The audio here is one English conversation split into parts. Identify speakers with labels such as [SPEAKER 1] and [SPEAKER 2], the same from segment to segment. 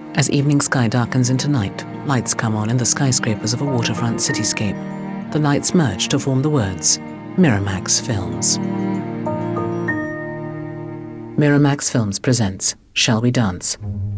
[SPEAKER 1] As evening sky darkens into night, lights come on in the skyscrapers of a waterfront cityscape. The lights merge to form the words, Miramax Films. Miramax Films presents Shall We Dance?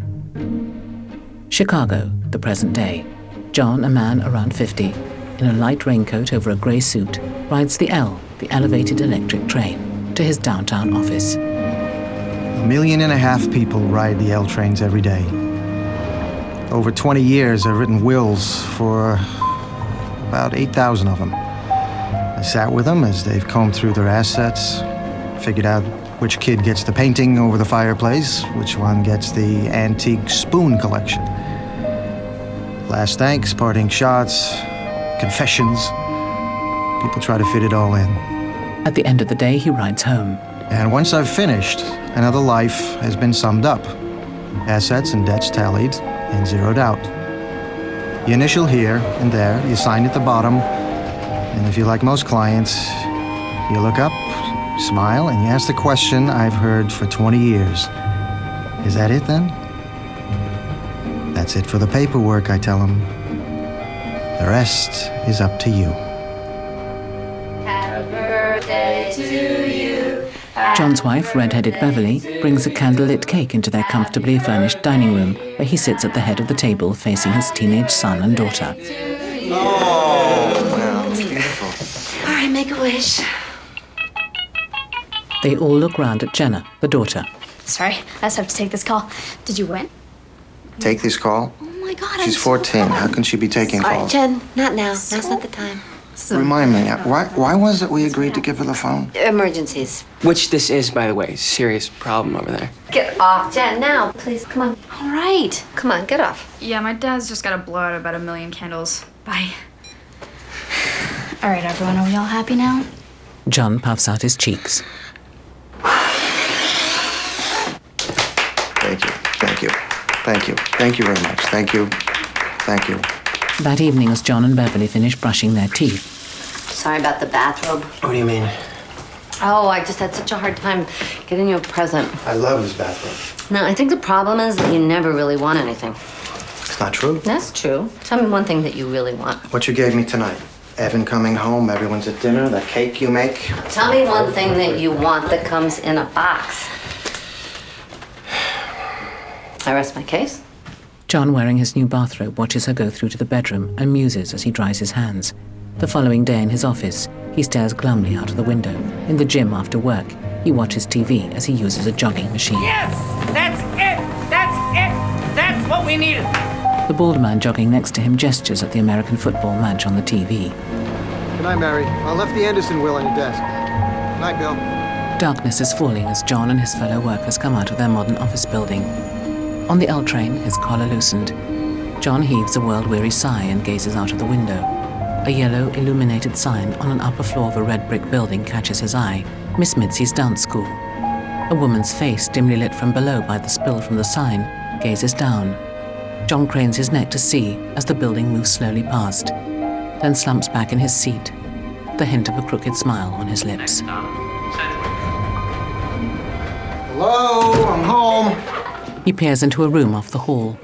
[SPEAKER 1] Chicago, the present day. John, a man around 50, in a light raincoat over a grey suit, rides the L, the elevated electric train, to his downtown office.
[SPEAKER 2] 1.5 million people ride the L trains every day. Over 20 years, I've written wills for about 8,000 of them. I sat with them as they've combed through their assets, figured out which kid gets the painting over the fireplace, which one gets the antique spoon collection. Last thanks, parting shots, confessions. People try to fit it all in.
[SPEAKER 1] At the end of the day, he rides home.
[SPEAKER 2] And once I've finished, another life has been summed up. Assets and debts tallied and zeroed out. You initial here and there, you sign at the bottom, and if you're like most clients, you look up, smile, and you ask the question I've heard for 20 years. Is that it then? That's it for the paperwork, I tell them. The rest is up to you.
[SPEAKER 3] Happy birthday to you.
[SPEAKER 1] John's wife, red-headed Beverly, brings a candlelit cake into their comfortably furnished dining room, where he sits at the head of the table facing his teenage son and daughter.
[SPEAKER 2] Oh, wow, that's beautiful.
[SPEAKER 3] All right, make a wish.
[SPEAKER 1] They all look round at Jenna, the daughter.
[SPEAKER 4] Sorry, I just have to take this call. Did you win?
[SPEAKER 2] Take this call?
[SPEAKER 3] Oh my God,
[SPEAKER 2] She's 14. How can she be taking
[SPEAKER 3] All right,
[SPEAKER 2] calls?
[SPEAKER 3] Jen, not now. Now's not the time.
[SPEAKER 2] Remind me, why was it we agreed to give her the phone?
[SPEAKER 3] Emergencies.
[SPEAKER 5] Which this is, by the way. Serious problem over there.
[SPEAKER 3] Get off, Jen, now. Please, come on. All right. Come on, get off.
[SPEAKER 4] Yeah, my dad's just got to blow out about 1 million candles. Bye. All right, everyone, are we all happy now?
[SPEAKER 1] John puffs out his cheeks.
[SPEAKER 2] Thank you, thank you, thank you, thank you very much. Thank you, thank you.
[SPEAKER 1] That evening, as John and Beverly finish brushing their teeth,
[SPEAKER 3] Sorry about the bathrobe.
[SPEAKER 2] What do you mean?
[SPEAKER 3] Oh, I just had such a hard time getting you a present.
[SPEAKER 2] I love this bathroom.
[SPEAKER 3] No, I think the problem is that you never really want anything.
[SPEAKER 2] It's not true.
[SPEAKER 3] That's true. Tell me one thing that you really want.
[SPEAKER 2] What you gave me tonight. Evan coming home, everyone's at dinner, that cake you make.
[SPEAKER 3] Tell me one thing that you want that comes in a box. I rest my case.
[SPEAKER 1] John, wearing his new bathrobe, watches her go through to the bedroom and muses as he dries his hands. The following day in his office, he stares glumly out of the window. In the gym after work, he watches TV as he uses a jogging machine.
[SPEAKER 6] Yes! That's it! That's it! That's what we needed!
[SPEAKER 1] The bald man jogging next to him gestures at the American football match on the TV.
[SPEAKER 2] Good night, Mary. I left the Anderson will on your desk. Good night, Bill.
[SPEAKER 1] Darkness is falling as John and his fellow workers come out of their modern office building. On the L train, his collar loosened. John heaves a world-weary sigh and gazes out of the window. A yellow, illuminated sign on an upper floor of a red brick building catches his eye. Miss Mitzi's Dance School. A woman's face, dimly lit from below by the spill from the sign, gazes down. John cranes his neck to see as the building moves slowly past, then slumps back in his seat, the hint of a crooked smile on his lips.
[SPEAKER 2] Hello, I'm home.
[SPEAKER 1] He peers into a room off the hall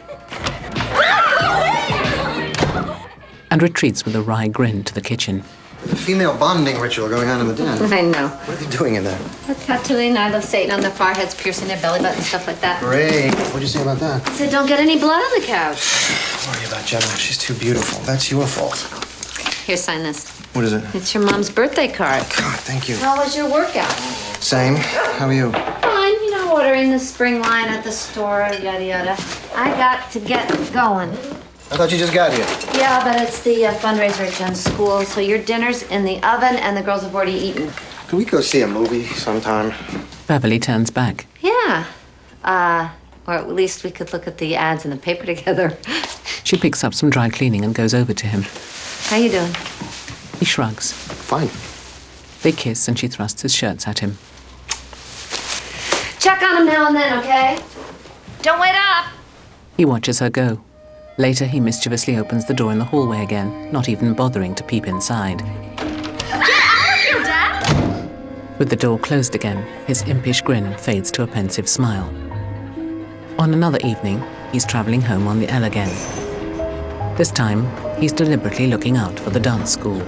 [SPEAKER 1] and retreats with a wry grin to the kitchen.
[SPEAKER 2] The female bonding ritual going on in the den.
[SPEAKER 3] I know.
[SPEAKER 2] What are they doing in there?
[SPEAKER 3] The tattooing, I love Satan on their foreheads, piercing their belly button, stuff like that.
[SPEAKER 2] Great. What'd you say about that?
[SPEAKER 3] I said, don't get any blood on the couch.
[SPEAKER 2] Don't worry about Jenna. She's too beautiful. That's your fault.
[SPEAKER 3] Here, sign this.
[SPEAKER 2] What is it?
[SPEAKER 3] It's your mom's birthday card.
[SPEAKER 2] God, thank you.
[SPEAKER 3] How was your workout?
[SPEAKER 2] Same. How are you?
[SPEAKER 3] Fine, you know, ordering the spring line at the store, yada yada. I got to get going.
[SPEAKER 2] I thought you just got here.
[SPEAKER 3] Yeah, but it's the fundraiser at Jen's school, so your dinner's in the oven and the girls have already eaten.
[SPEAKER 2] Can we go see a movie sometime?
[SPEAKER 1] Beverly turns back.
[SPEAKER 3] Yeah. Or at least we could look at the ads in the paper together.
[SPEAKER 1] She picks up some dry cleaning and goes over to him.
[SPEAKER 3] How you doing?
[SPEAKER 1] He shrugs.
[SPEAKER 2] Fine.
[SPEAKER 1] They kiss and she thrusts his shirts at him.
[SPEAKER 3] Check on him now and then, okay? Don't wait up!
[SPEAKER 1] He watches her go. Later, he mischievously opens the door in the hallway again, not even bothering to peep inside.
[SPEAKER 4] Get out of here, Dad!
[SPEAKER 1] With the door closed again, his impish grin fades to a pensive smile. On another evening, he's traveling home on the L again. This time, he's deliberately looking out for the dance school.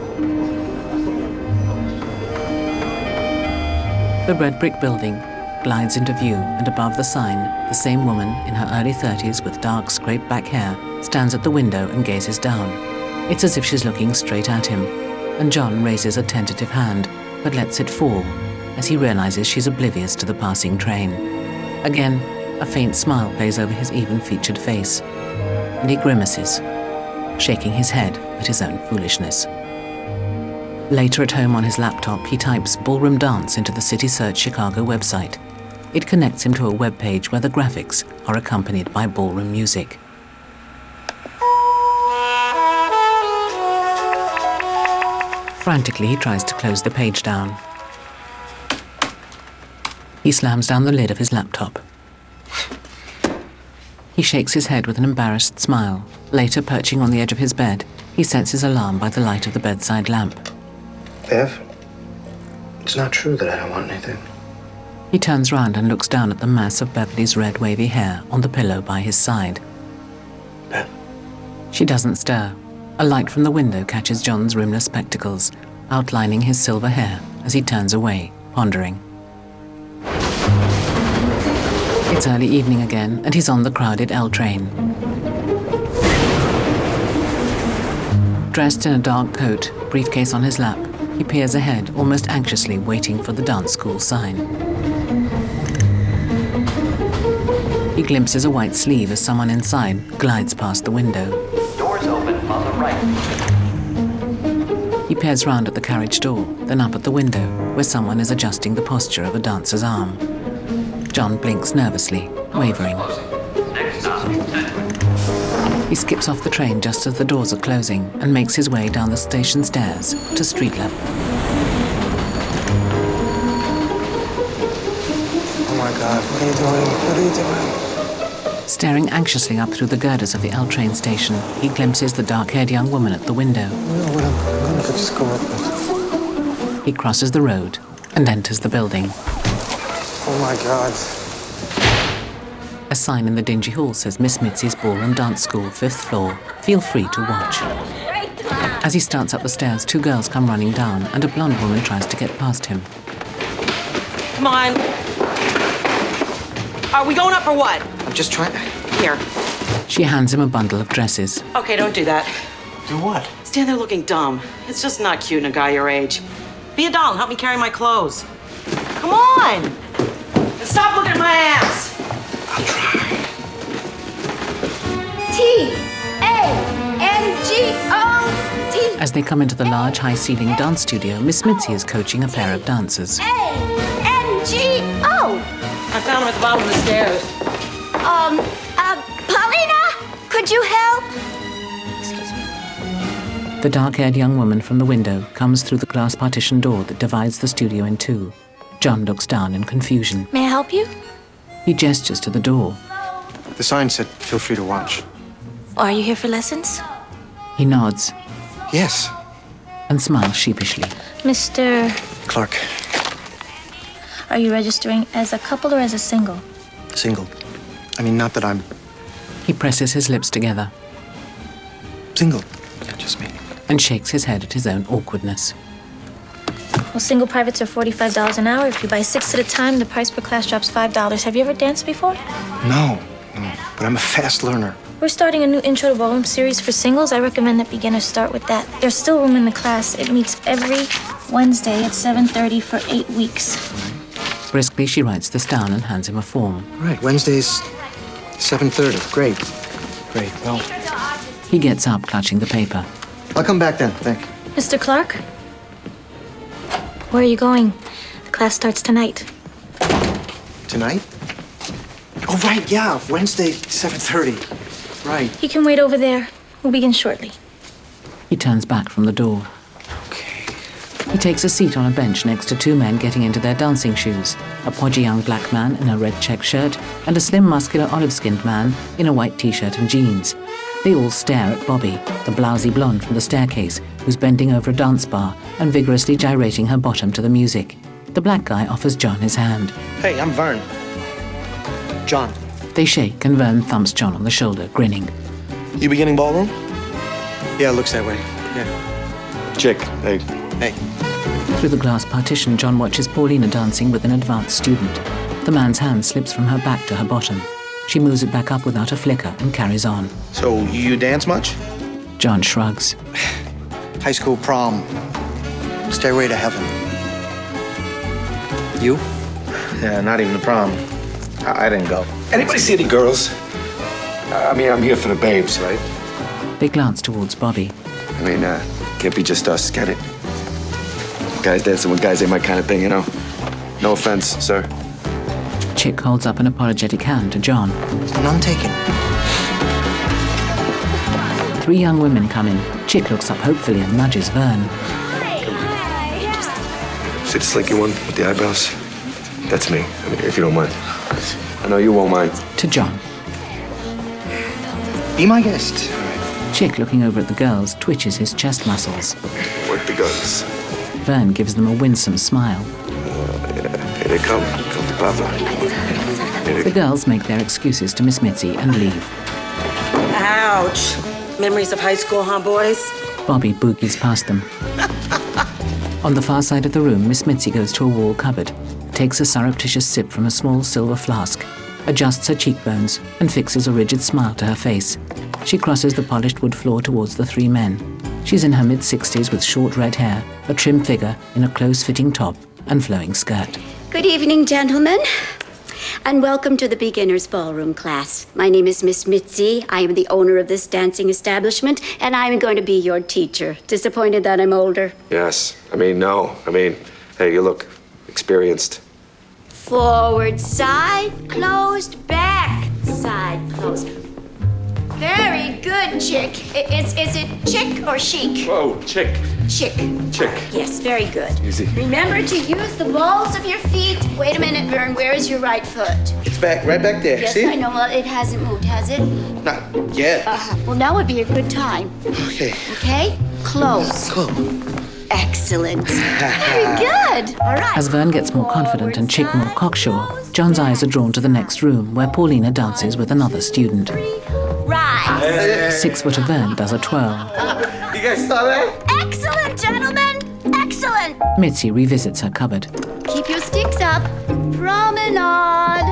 [SPEAKER 1] The red brick building glides into view, and above the sign, the same woman in her early 30s with dark, scraped-back hair stands at the window and gazes down. It's as if she's looking straight at him, and John raises a tentative hand, but lets it fall as he realizes she's oblivious to the passing train. Again, a faint smile plays over his even-featured face, and he grimaces, shaking his head at his own foolishness. Later at home on his laptop, he types ballroom dance into the City Search Chicago website. It connects him to a web page where the graphics are accompanied by ballroom music. Frantically, he tries to close the page down. He slams down the lid of his laptop. He shakes his head with an embarrassed smile. Later, perching on the edge of his bed, he sets his alarm by the light of the bedside lamp.
[SPEAKER 2] Bev, it's not true that I don't want anything.
[SPEAKER 1] He turns round and looks down at the mass of Beverly's red wavy hair on the pillow by his side.
[SPEAKER 2] Bev.
[SPEAKER 1] She doesn't stir. A light from the window catches John's rimless spectacles, outlining his silver hair as he turns away, pondering. It's early evening again, and he's on the crowded L train. Dressed in a dark coat, briefcase on his lap, he peers ahead, almost anxiously waiting for the dance school sign. He glimpses a white sleeve as someone inside glides past the window.
[SPEAKER 7] Doors open on the right.
[SPEAKER 1] He peers round at the carriage door, then up at the window, where someone is adjusting the posture of a dancer's arm. John blinks nervously, wavering.
[SPEAKER 7] Next stop, Sedgwick.
[SPEAKER 1] He skips off the train just as the doors are closing and makes his way down the station stairs to street level.
[SPEAKER 2] Oh my God, what are you doing? What are you doing?
[SPEAKER 1] Staring anxiously up through the girders of the L train station, he glimpses the dark-haired young woman at the window.
[SPEAKER 2] You know what, I'm gonna just go up with.
[SPEAKER 1] He crosses the road and enters the building.
[SPEAKER 2] Oh my God.
[SPEAKER 1] A sign in the dingy hall says Miss Mitzi's Ballroom Dance School, 5th floor. Feel free to watch. As he starts up the stairs, two girls come running down, and a blonde woman tries to get past him.
[SPEAKER 6] Come on. Are we going up or what?
[SPEAKER 2] I'm just trying.
[SPEAKER 6] Here.
[SPEAKER 1] She hands him a bundle of dresses.
[SPEAKER 6] Okay, don't do that.
[SPEAKER 2] Do what?
[SPEAKER 6] Stand there looking dumb. It's just not cute in a guy your age. Be a doll and help me carry my clothes. Come on! And stop looking at my ass!
[SPEAKER 2] I'll try.
[SPEAKER 3] T-A-N-G-O-T.
[SPEAKER 1] As they come into the large, high-ceiling dance studio, Miss Mitzi is coaching a pair of dancers.
[SPEAKER 3] A-N-G-O.
[SPEAKER 6] I found him at the bottom of the stairs.
[SPEAKER 3] Paulina, could you help? Excuse me.
[SPEAKER 1] The dark-haired young woman from the window comes through the glass partition door that divides the studio in two. John looks down in confusion.
[SPEAKER 4] May I help you?
[SPEAKER 1] He gestures to the door.
[SPEAKER 2] The sign said, feel free to watch.
[SPEAKER 4] Are you here for lessons?
[SPEAKER 1] He nods
[SPEAKER 2] Yes,
[SPEAKER 1] and smiles sheepishly.
[SPEAKER 4] Mr.
[SPEAKER 2] Clark.
[SPEAKER 4] Are you registering as a couple or as a single?
[SPEAKER 2] Single. I mean, not that I'm
[SPEAKER 1] He presses his lips together
[SPEAKER 2] single. Yeah, just me.
[SPEAKER 1] and shakes his head at his own awkwardness.
[SPEAKER 4] Well, single privates are $45 an hour. If you buy 6 at a time, the price per class drops $5. Have you ever danced before?
[SPEAKER 2] No, but I'm a fast learner.
[SPEAKER 4] We're starting a new Intro to Ballroom series for singles. I recommend that beginners start with that. There's still room in the class. It meets every Wednesday at 7:30 for 8 weeks.
[SPEAKER 1] Briskly, she writes this down and hands him a form.
[SPEAKER 2] Right, Wednesdays, 7:30. Great. Great. Well,
[SPEAKER 1] He gets up, clutching the paper.
[SPEAKER 2] I'll come back then. Thank you.
[SPEAKER 4] Mr. Clark? Where are you going? The class starts tonight.
[SPEAKER 2] Tonight? Oh, right, yeah. Wednesday, 7:30. Right.
[SPEAKER 4] You can wait over there. We'll begin shortly.
[SPEAKER 1] He turns back from the door.
[SPEAKER 2] Okay.
[SPEAKER 1] He takes a seat on a bench next to two men getting into their dancing shoes, a podgy young black man in a red check shirt and a slim, muscular, olive-skinned man in a white t-shirt and jeans. They all stare at Bobby, the blousy blonde from the staircase, who's bending over a dance bar and vigorously gyrating her bottom to the music. The black guy offers John his hand.
[SPEAKER 2] Hey, I'm Vern. John.
[SPEAKER 1] They shake and Vern thumps John on the shoulder, grinning.
[SPEAKER 8] You beginning ballroom?
[SPEAKER 2] Yeah, it looks that way. Yeah.
[SPEAKER 8] Chick, hey.
[SPEAKER 2] Hey.
[SPEAKER 1] Through the glass partition, John watches Paulina dancing with an advanced student. The man's hand slips from her back to her bottom. She moves it back up without a flicker and carries on.
[SPEAKER 8] So, you dance much?
[SPEAKER 1] John shrugs.
[SPEAKER 2] High school prom. Stairway to heaven. You?
[SPEAKER 8] Yeah, not even the prom. I didn't go. Anybody see any girls? I mean, I'm here for the babes, right?
[SPEAKER 1] They glance towards Bobby.
[SPEAKER 9] I mean, can't be just us, can it? Guys dancing with guys ain't my kind of thing, you know? No offense, sir.
[SPEAKER 1] Chick holds up an apologetic hand to John.
[SPEAKER 2] None taken.
[SPEAKER 1] 3 young women come in. Chick looks up hopefully and nudges Vern.
[SPEAKER 9] See the slinky one with the eyebrows? That's me, I mean, if you don't mind. I know you won't mind.
[SPEAKER 1] To John.
[SPEAKER 2] Be my guest.
[SPEAKER 1] Chick, looking over at the girls, twitches his chest muscles.
[SPEAKER 9] Work the guns.
[SPEAKER 1] Vern gives them a winsome smile.
[SPEAKER 9] Yeah, here they come. Come to Papa.
[SPEAKER 1] The girls make their excuses to Miss Mitzi and leave.
[SPEAKER 6] Ouch. Memories of high school, huh, boys?
[SPEAKER 1] Bobby boogies past them. On the far side of the room, Miss Mitzi goes to a wall cupboard, takes a surreptitious sip from a small silver flask, adjusts her cheekbones, and fixes a rigid smile to her face. She crosses the polished wood floor towards the 3 men. She's in her mid-60s with short red hair, a trim figure in a close-fitting top and flowing skirt.
[SPEAKER 10] Good evening, gentlemen, and welcome to the beginner's ballroom class. My name is Miss Mitzi. I am the owner of this dancing establishment, and I'm going to be your teacher. Disappointed that I'm older?
[SPEAKER 9] Yes. I mean, no. I mean, hey, you look experienced.
[SPEAKER 10] Forward, side, closed, back, side, closed. Very good, Chick. Is it chick or chic?
[SPEAKER 9] Whoa, chick.
[SPEAKER 10] Chick.
[SPEAKER 9] Chick.
[SPEAKER 10] Yes, very good.
[SPEAKER 9] Easy.
[SPEAKER 10] Remember to use the balls of your feet. Wait a minute, Vern. Where is your right foot?
[SPEAKER 8] It's back, right back there.
[SPEAKER 10] Yes,
[SPEAKER 8] See?
[SPEAKER 10] I know. Well, it hasn't moved, has it?
[SPEAKER 8] Not yet.
[SPEAKER 10] Well, now would be a good time.
[SPEAKER 8] Okay.
[SPEAKER 10] Okay? Close.
[SPEAKER 8] Cool.
[SPEAKER 10] Excellent. Very good. All right.
[SPEAKER 1] As Vern gets more confident and Chick more cocksure, John's eyes are drawn to the next room where Paulina dances with another student.
[SPEAKER 10] Rise.
[SPEAKER 1] 6 foot of Vern does a twirl.
[SPEAKER 8] You guys saw that?
[SPEAKER 10] Excellent, gentlemen. Excellent.
[SPEAKER 1] Mitzi revisits her cupboard.
[SPEAKER 10] Keep your sticks up. Promenade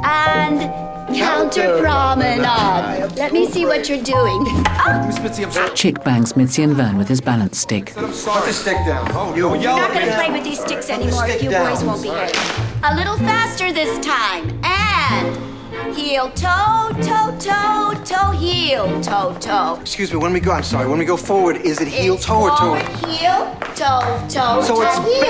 [SPEAKER 10] and counter promenade. Let me see what you're doing.
[SPEAKER 2] Miss Mitzi, I'm sorry.
[SPEAKER 1] Chick bangs Mitzi and Vern with his balance stick.
[SPEAKER 2] Put the stick down. Oh, you.
[SPEAKER 10] You're not going to play with these sticks anymore if you boys won't behave. A little faster this time. And heel, toe, toe, toe, toe, heel, toe, toe.
[SPEAKER 2] Excuse me, when we go, I'm sorry, when we go forward, is it heel,
[SPEAKER 10] It's
[SPEAKER 2] toe, or toe?
[SPEAKER 10] forward, heel, toe, toe,
[SPEAKER 2] So
[SPEAKER 10] toe,
[SPEAKER 2] it's
[SPEAKER 10] heel.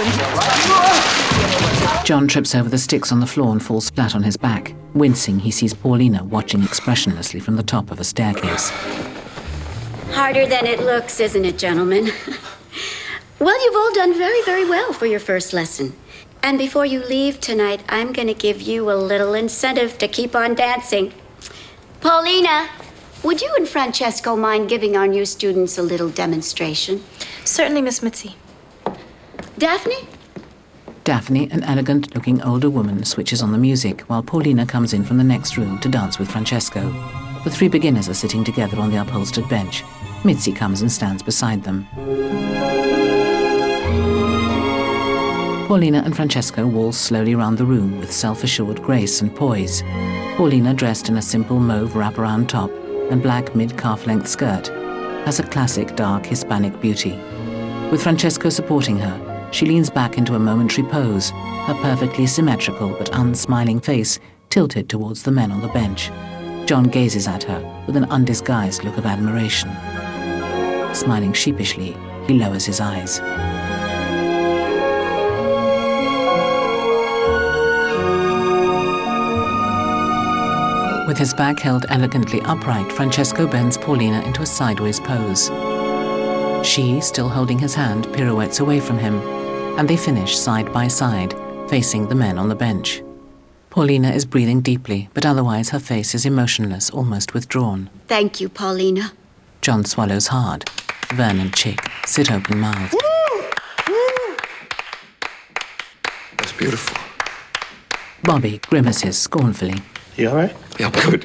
[SPEAKER 2] back
[SPEAKER 1] John trips over the sticks on the floor and falls flat on his back. Wincing, he sees Paulina watching expressionlessly from the top of a staircase.
[SPEAKER 10] Harder than it looks, isn't it, gentlemen? Well, you've all done very, very well for your first lesson. And before you leave tonight, I'm going to give you a little incentive to keep on dancing. Paulina, would you and Francesco mind giving our new students a little demonstration?
[SPEAKER 4] Certainly, Miss Mitzi.
[SPEAKER 10] Daphne?
[SPEAKER 1] Daphne, an elegant-looking older woman, switches on the music while Paulina comes in from the next room to dance with Francesco. The 3 beginners are sitting together on the upholstered bench. Mitzi comes and stands beside them. Paulina and Francesco waltz slowly round the room with self-assured grace and poise. Paulina, dressed in a simple mauve wraparound top and black mid-calf-length skirt, has a classic dark Hispanic beauty. With Francesco supporting her, she leans back into a momentary pose, her perfectly symmetrical but unsmiling face tilted towards the men on the bench. John gazes at her with an undisguised look of admiration. Smiling sheepishly, he lowers his eyes. With his back held elegantly upright, Francesco bends Paulina into a sideways pose. She, still holding his hand, pirouettes away from him, and they finish side by side, facing the men on the bench. Paulina is breathing deeply, but otherwise her face is emotionless, almost withdrawn.
[SPEAKER 10] Thank you, Paulina.
[SPEAKER 1] John swallows hard. Vern and Chick sit open-mouthed.
[SPEAKER 9] That's beautiful.
[SPEAKER 1] Bobby grimaces scornfully.
[SPEAKER 11] You all right?
[SPEAKER 9] Yeah, I'm good.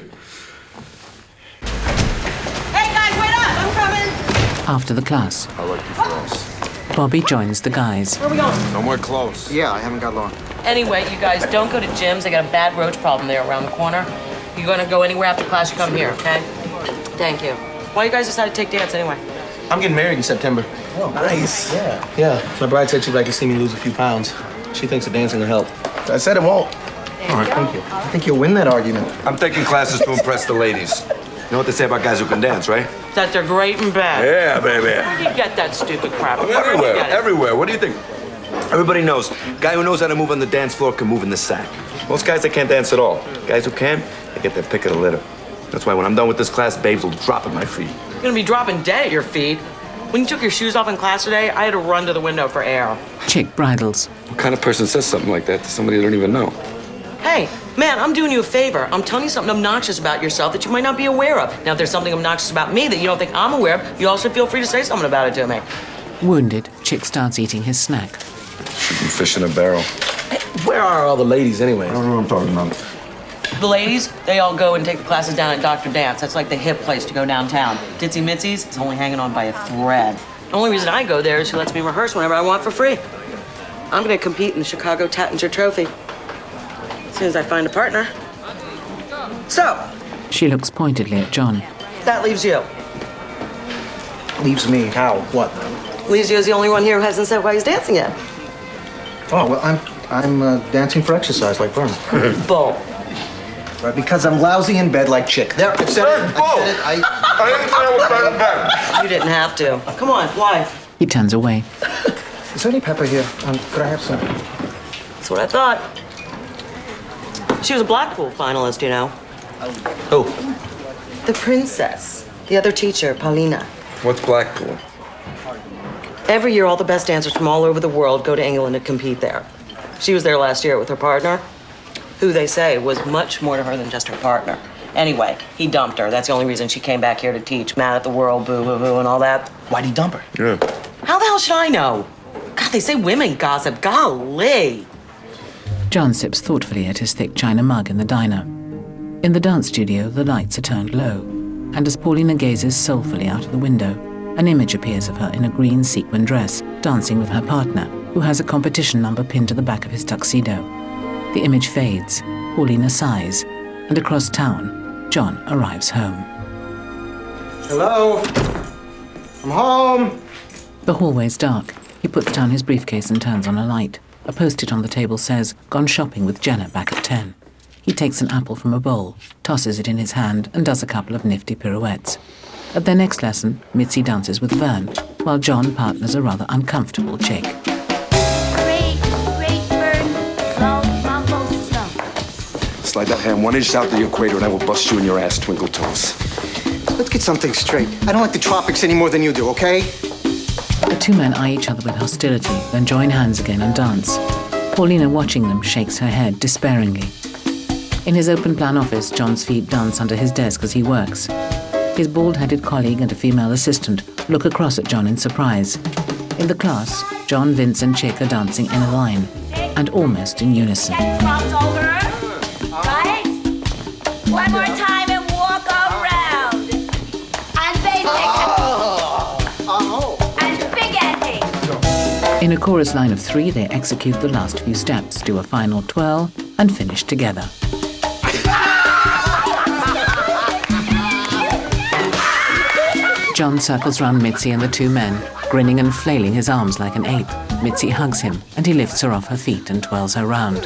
[SPEAKER 6] Hey guys, wait up! I'm coming.
[SPEAKER 1] After the class,
[SPEAKER 9] How lucky for us.
[SPEAKER 1] Bobby joins the guys.
[SPEAKER 6] Where are we going?
[SPEAKER 9] No more clothes.
[SPEAKER 2] Yeah, I haven't got long.
[SPEAKER 6] Anyway, you guys don't go to gyms. They got a bad roach problem there around the corner. You're gonna go anywhere after class, you come here, okay? Thank you. Why you guys decided to take dance anyway?
[SPEAKER 11] I'm getting married in September.
[SPEAKER 2] Oh,
[SPEAKER 11] Nice. Yeah. My bride said she'd like to see me lose a few pounds. She thinks the dancing will help. I said it won't.
[SPEAKER 2] All right, thank you. I think you'll win that argument.
[SPEAKER 9] I'm taking classes to impress the ladies. You know what they say about guys who can dance, right?
[SPEAKER 6] That they're great and bad.
[SPEAKER 9] Yeah, baby.
[SPEAKER 6] Where do you get that stupid crap? Where do you
[SPEAKER 9] Everywhere,
[SPEAKER 6] get it?
[SPEAKER 9] everywhere. What do you think? Everybody knows. Guy who knows how to move on the dance floor can move in the sack. Most guys, they can't dance at all. Guys who can, they get their pick of the litter. That's why when I'm done with this class, babes will drop at my feet.
[SPEAKER 6] You're gonna be dropping dead at your feet. When you took your shoes off in class today, I had to run to the window for air.
[SPEAKER 1] Chick bridles.
[SPEAKER 9] What kind of person says something like that to somebody they don't even know?
[SPEAKER 6] Hey, man, I'm doing you a favor. I'm telling you something obnoxious about yourself that you might not be aware of. Now, if there's something obnoxious about me that you don't think I'm aware of, you also feel free to say something about it to me.
[SPEAKER 1] Wounded, Chick starts eating his snack.
[SPEAKER 9] Should be fish in a barrel.
[SPEAKER 11] Hey, where are all the ladies anyway?
[SPEAKER 9] I don't know what I'm talking about.
[SPEAKER 6] The ladies, they all go and take the classes down at Dr. Dance. That's like the hip place to go downtown. Ditzy Mitzi's is only hanging on by a thread. The only reason I go there is she lets me rehearse whenever I want for free. I'm gonna compete in the Chicago Tattinger Trophy as soon as I find a partner. So,
[SPEAKER 1] She looks pointedly at John.
[SPEAKER 6] that leaves you.
[SPEAKER 2] Leaves me how? What?
[SPEAKER 6] Leaves you as the only one here who hasn't said why he's dancing yet.
[SPEAKER 2] Oh, well, I'm dancing for exercise like Vern.
[SPEAKER 6] Bull.
[SPEAKER 2] Right, because I'm lousy in bed like Chick. There, I said it. I said it.
[SPEAKER 9] I didn't say I was better than that.
[SPEAKER 6] You didn't have to. Come on, why?
[SPEAKER 1] He turns away.
[SPEAKER 2] Is there any pepper here? Could I have some?
[SPEAKER 6] That's what I thought. She was a Blackpool finalist, you know.
[SPEAKER 11] Who?
[SPEAKER 6] The princess. The other teacher, Paulina.
[SPEAKER 9] What's Blackpool?
[SPEAKER 6] Every year, all the best dancers from all over the world go to England to compete there. She was there last year with her partner, who they say was much more to her than just her partner. Anyway, he dumped her. That's the only reason she came back here to teach. Mad at the world, boo, boo, boo, and all that.
[SPEAKER 11] Why'd he dump her?
[SPEAKER 9] Yeah.
[SPEAKER 6] How the hell should I know? God, they say women gossip. Golly.
[SPEAKER 1] John sips thoughtfully at his thick china mug in the diner. In the dance studio, the lights are turned low, and as Paulina gazes soulfully out of the window, an image appears of her in a green sequin dress, dancing with her partner, who has a competition number pinned to the back of his tuxedo. The image fades, Paulina sighs, and across town, John arrives home.
[SPEAKER 2] Hello? I'm home.
[SPEAKER 1] The hallway's dark. He puts down his briefcase and turns on a light. A post-it on the table says, "Gone shopping with Jenna back at 10. He takes an apple from a bowl, tosses it in his hand, and does a couple of nifty pirouettes. At their next lesson, Mitzi dances with Vern, while John partners a rather uncomfortable Chick.
[SPEAKER 4] Great, Vern. Slow, mambo, slow.
[SPEAKER 9] Slide that hand 1 inch south of the equator and I will bust you in your ass, twinkle toes.
[SPEAKER 2] Let's get something straight. I don't like the tropics any more than you do, okay?
[SPEAKER 1] The two men eye each other with hostility, then join hands again and dance. Paulina, watching them, shakes her head despairingly. In his open-plan office, John's feet dance under his desk as he works. His bald-headed colleague and a female assistant look across at John in surprise. In the class, John, Vince, and Chick are dancing in a line, and almost in unison.
[SPEAKER 4] Cross over. Right? One more time and walk around. And basic. And spaghetti.
[SPEAKER 1] In a chorus line of 3, they execute the last few steps, do a final twirl, and finish together. John circles round Mitzi and the two men, grinning and flailing his arms like an ape. Mitzi hugs him, and he lifts her off her feet and twirls her round.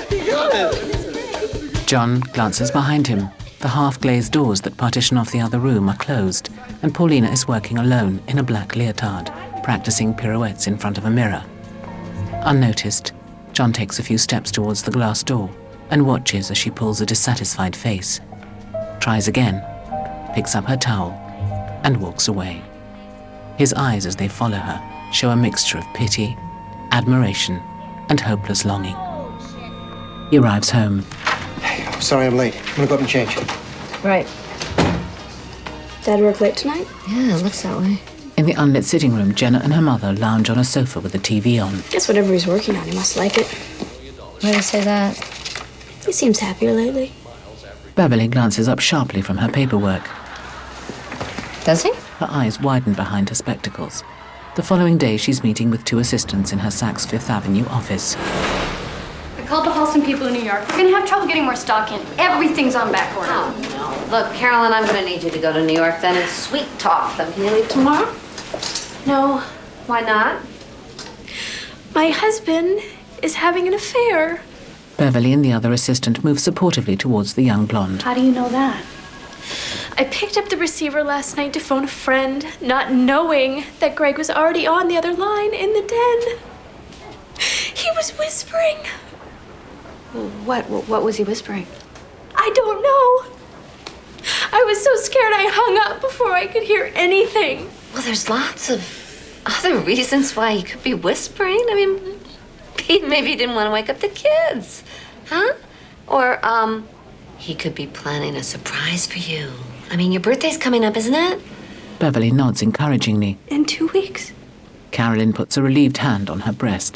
[SPEAKER 1] John glances behind him. The half-glazed doors that partition off the other room are closed, and Paulina is working alone in a black leotard, practicing pirouettes in front of a mirror. Unnoticed, John takes a few steps towards the glass door and watches as she pulls a dissatisfied face. Tries again, picks up her towel, and walks away. His eyes, as they follow her, show a mixture of pity, admiration, and hopeless longing. He arrives home.
[SPEAKER 2] Hey, I'm sorry I'm late. I'm gonna go up and change.
[SPEAKER 12] Right. Dad work late tonight?
[SPEAKER 3] Yeah, it looks that way.
[SPEAKER 1] In the unlit sitting room, Jenna and her mother lounge on a sofa with the TV on.
[SPEAKER 12] Guess whatever he's working on, he must like it.
[SPEAKER 3] Why do you say that?
[SPEAKER 12] He seems happier lately.
[SPEAKER 1] Beverly glances up sharply from her paperwork.
[SPEAKER 3] Does he?
[SPEAKER 1] Her eyes widen behind her spectacles. The following day, she's meeting with 2 assistants in her Saks Fifth Avenue office.
[SPEAKER 13] I called the Halston people in New York. We're gonna have trouble getting more stock in. Everything's on back order.
[SPEAKER 3] Oh, no. Look, Carolyn, I'm gonna need you to go to New York then and sweet talk them. Can you leave tomorrow?
[SPEAKER 13] No.
[SPEAKER 3] Why not?
[SPEAKER 13] My husband is having an affair.
[SPEAKER 1] Beverly and the other assistant move supportively towards the young blonde.
[SPEAKER 13] How do you know that? I picked up the receiver last night to phone a friend, not knowing that Greg was already on the other line in the den. He was whispering.
[SPEAKER 12] What was he whispering?
[SPEAKER 13] I don't know. I was so scared I hung up before I could hear anything.
[SPEAKER 3] Well, there's lots of other reasons why he could be whispering. I mean, maybe he didn't want to wake up the kids. Huh? Or, he could be planning a surprise for you. I mean, your birthday's coming up, isn't it?
[SPEAKER 1] Beverly nods encouragingly.
[SPEAKER 13] In 2 weeks.
[SPEAKER 1] Carolyn puts a relieved hand on her breast.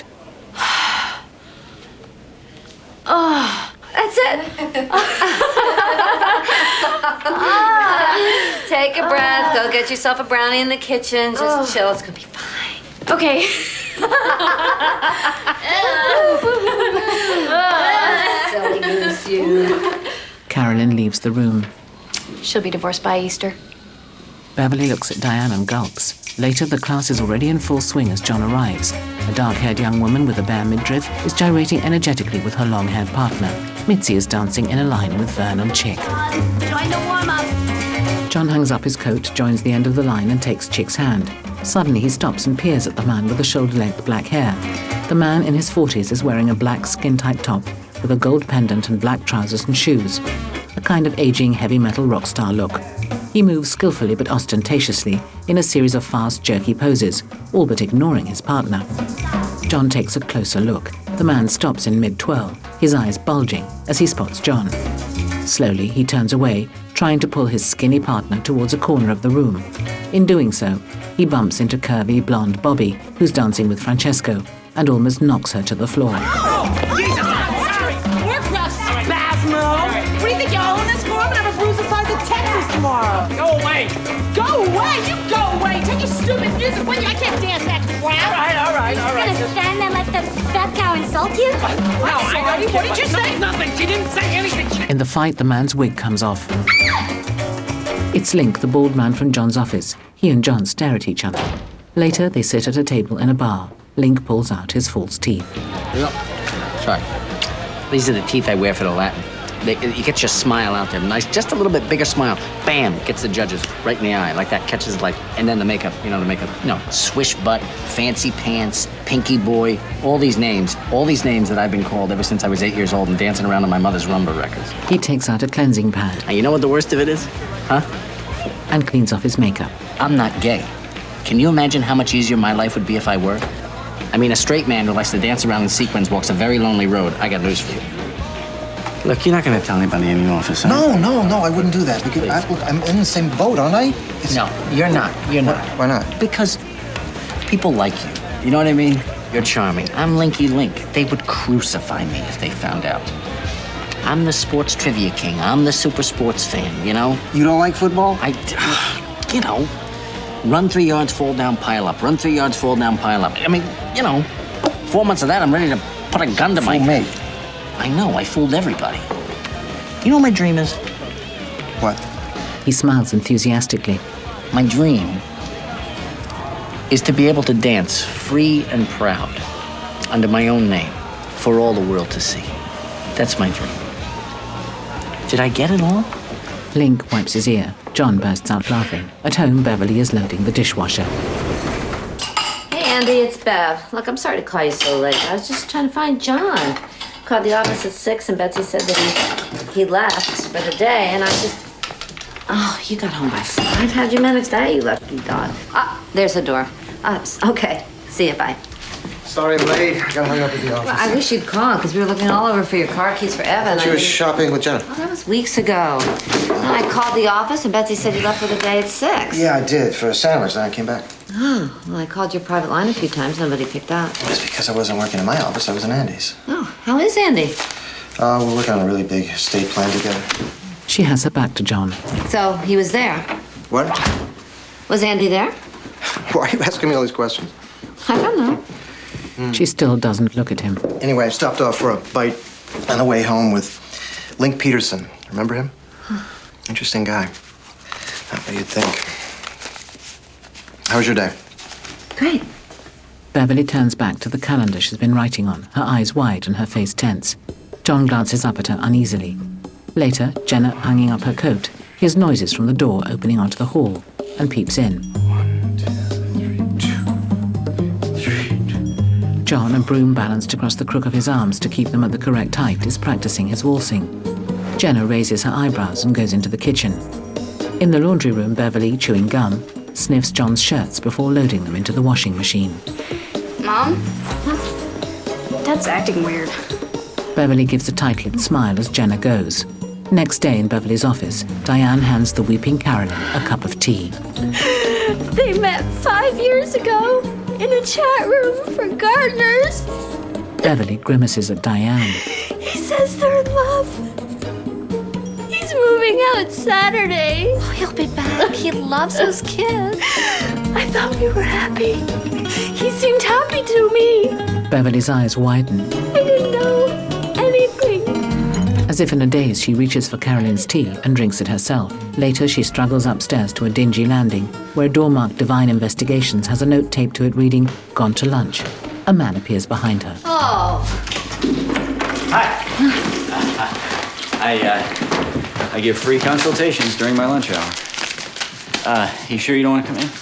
[SPEAKER 3] Oh, that's it. Take a breath. Go get yourself a brownie in the kitchen. Just chill. It's gonna be fine.
[SPEAKER 13] Okay.
[SPEAKER 3] Silly goose, you.
[SPEAKER 1] Carolyn leaves the room.
[SPEAKER 12] She'll be divorced by Easter.
[SPEAKER 1] Beverly looks at Diane and gulps. Later, the class is already in full swing as John arrives. A dark-haired young woman with a bare midriff is gyrating energetically with her long-haired partner. Mitzi is dancing in a line with Vern and Chick.
[SPEAKER 14] Join the warm-up.
[SPEAKER 1] John hangs up his coat, joins the end of the line and takes Chick's hand. Suddenly, he stops and peers at the man with the shoulder-length black hair. The man in his 40s is wearing a black skin-tight top with a gold pendant and black trousers and shoes. A kind of aging heavy metal rock star look. He moves skillfully but ostentatiously in a series of fast, jerky poses, all but ignoring his partner. John takes a closer look. The man stops in mid-twirl, his eyes bulging as he spots John. Slowly, he turns away, trying to pull his skinny partner towards a corner of the room. In doing so, he bumps into curvy, blonde Bobby, who's dancing with Francesco, and almost knocks her to the floor.
[SPEAKER 15] Jesus, I'm sorry. We're not spasmo. What do you think you own this for? I'm gonna have a bruise the size of Texas tomorrow. Go away. Go away. You go away. Take your stupid music with you. I can't dance that crap. All right.
[SPEAKER 14] You're gonna stand there and let the fat cow insult you?
[SPEAKER 15] What did you say? Nothing. She didn't say anything.
[SPEAKER 1] In the fight, the man's wig comes off. It's Link, the bald man from John's office. He and John stare at each other. Later, they sit at a table in a bar. Link pulls out his false teeth.
[SPEAKER 16] Sorry. These are the teeth I wear for the Latin. You get your smile out there. Nice, just a little bit bigger smile. Bam, gets the judges right in the eye. Like that catches like, and then the makeup, swish butt, fancy pants, pinky boy, all these names that I've been called ever since I was 8 years old and dancing around on my mother's rumba records.
[SPEAKER 1] He takes out a cleansing pad.
[SPEAKER 16] And you know what the worst of it is? Huh?
[SPEAKER 1] And cleans off his makeup.
[SPEAKER 16] I'm not gay. Can you imagine how much easier my life would be if I were? I mean, a straight man who likes to dance around in sequins walks a very lonely road. I got news for you. Look, you're not going to tell anybody in your office, huh?
[SPEAKER 2] No, I wouldn't do that. Because I'm in the same boat, aren't I?
[SPEAKER 16] No, you're not. You're not.
[SPEAKER 2] Why not?
[SPEAKER 16] Because people like you. You know what I mean? You're charming. I'm Linky Link. They would crucify me if they found out. I'm the sports trivia king. I'm the super sports fan, you know?
[SPEAKER 2] You don't like football?
[SPEAKER 16] Run 3 yards, fall down, pile up. Run 3 yards, fall down, pile up. I mean, 4 months of that, I'm ready to put a gun to my...
[SPEAKER 2] Fool me.
[SPEAKER 16] I know, I fooled everybody. You know what my dream is?
[SPEAKER 2] What?
[SPEAKER 1] He smiles enthusiastically.
[SPEAKER 16] My dream is to be able to dance free and proud under my own name for all the world to see. That's my dream. Did I get it all?
[SPEAKER 1] Link wipes his ear. John bursts out laughing. At home, Beverly is loading the dishwasher.
[SPEAKER 3] Hey, Andy, it's Bev. Look, I'm sorry to call you so late. I was just trying to find John. Called the office at 6, and Betsy said that he left for the day, and I just... Oh, you got home by 5. How'd you manage that, you lucky dog? Ah, there's the door. Okay. See you, bye.
[SPEAKER 2] Sorry I'm late. I got hung up at the office.
[SPEAKER 3] Well, I wish you'd call, because we were looking all over for your car keys for Evan.
[SPEAKER 2] She was shopping with Jenna.
[SPEAKER 3] Oh, that was weeks ago. And I called the office, and Betsy said you left for the day at 6.
[SPEAKER 2] Yeah, I did, for a sandwich, then I came back.
[SPEAKER 3] Oh, well, I called your private line a few times. Nobody picked up.
[SPEAKER 2] It's because I wasn't working in my office. I was in Andy's.
[SPEAKER 3] Oh, how is Andy?
[SPEAKER 2] We're working on a really big estate plan together.
[SPEAKER 1] She has her back to John.
[SPEAKER 3] So, he was there.
[SPEAKER 2] What?
[SPEAKER 3] Was Andy there?
[SPEAKER 2] Why are you asking me all these questions?
[SPEAKER 3] I don't know.
[SPEAKER 1] She still doesn't look at him.
[SPEAKER 2] Anyway, I stopped off for a bite on the way home with Link Peterson. Remember him? Interesting guy. Not what you'd think. How was your day?
[SPEAKER 3] Great.
[SPEAKER 1] Beverly turns back to the calendar she's been writing on, her eyes wide and her face tense. John glances up at her uneasily. Later, Jenna hanging up her coat, hears noises from the door opening onto the hall and peeps in.
[SPEAKER 2] 1, 2, 3.
[SPEAKER 1] John, a broom balanced across the crook of his arms to keep them at the correct height, is practicing his waltzing. Jenna raises her eyebrows and goes into the kitchen. In the laundry room, Beverly, chewing gum, sniffs John's shirts before loading them into the washing machine.
[SPEAKER 12] Mom? Dad's acting weird.
[SPEAKER 1] Beverly gives a tight-lipped smile as Jenna goes. Next day in Beverly's office, Diane hands the weeping Carolyn a cup of tea.
[SPEAKER 13] They met 5 years ago in a chat room for gardeners.
[SPEAKER 1] Beverly grimaces at Diane.
[SPEAKER 13] He says they're in love. He's moving out Saturday.
[SPEAKER 3] Oh, he'll be back. He loves those kids.
[SPEAKER 13] I thought we were happy. He seemed happy to me.
[SPEAKER 1] Beverly's eyes widen.
[SPEAKER 13] I didn't know anything.
[SPEAKER 1] As if in a daze, she reaches for Carolyn's tea and drinks it herself. Later, she struggles upstairs to a dingy landing, where a door marked Divine Investigations has a note taped to it reading, "Gone to lunch." A man appears behind her.
[SPEAKER 3] Oh.
[SPEAKER 17] Hi. I give free consultations during my lunch hour. You sure you don't want to come in?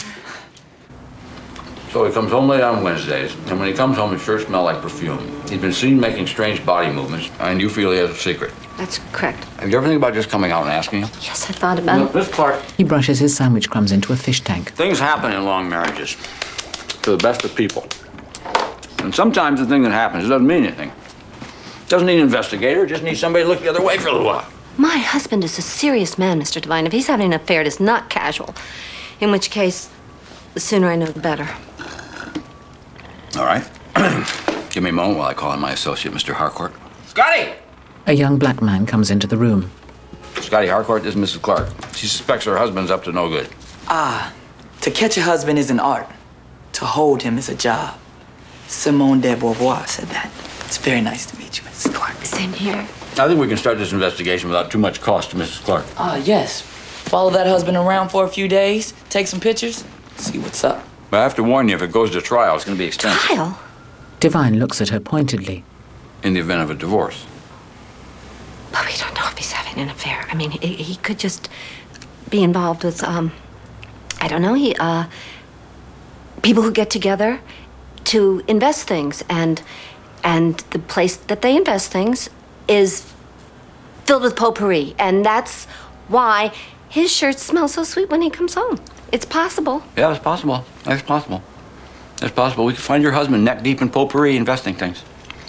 [SPEAKER 18] So he comes home late on Wednesdays, and when he comes home, his shirts smell like perfume. He's been seen making strange body movements, and you feel he has a secret.
[SPEAKER 3] That's correct.
[SPEAKER 18] Have you ever think about just coming out and asking him?
[SPEAKER 3] Yes, I thought about it.
[SPEAKER 18] Miss Clark.
[SPEAKER 1] He brushes his sandwich crumbs into a fish tank.
[SPEAKER 18] Things happen in long marriages to the best of people. And sometimes the thing that happens doesn't mean anything. It doesn't need an investigator, it just needs somebody to look the other way for a little while.
[SPEAKER 3] My husband is a serious man, Mr. Devine. If he's having an affair, it is not casual. In which case, the sooner I know, the better.
[SPEAKER 18] All right. Give me a moment while I call in my associate, Mr. Harcourt. Scotty!
[SPEAKER 1] A young black man comes into the room.
[SPEAKER 18] Scotty Harcourt, this is Mrs. Clark. She suspects her husband's up to no good.
[SPEAKER 19] To catch a husband is an art. To hold him is a job. Simone de Beauvoir said that. It's very nice to meet you, Mrs. Clark.
[SPEAKER 3] Same here.
[SPEAKER 18] I think we can start this investigation without too much cost to Mrs. Clark.
[SPEAKER 19] Yes. Follow that husband around for a few days, take some pictures, see what's up.
[SPEAKER 18] But I have to warn you, if it goes to trial, it's going to be expensive.
[SPEAKER 3] Trial?
[SPEAKER 1] Divine looks at her pointedly.
[SPEAKER 18] In the event of a divorce.
[SPEAKER 3] But we don't know if he's having an affair. I mean, he could just be involved with, I don't know, people who get together to invest things, and the place that they invest things is filled with potpourri, and that's why his shirts smell so sweet when he comes home. It's possible.
[SPEAKER 18] Yeah, it's possible. It's possible. It's possible. We could find your husband neck deep in potpourri investing things.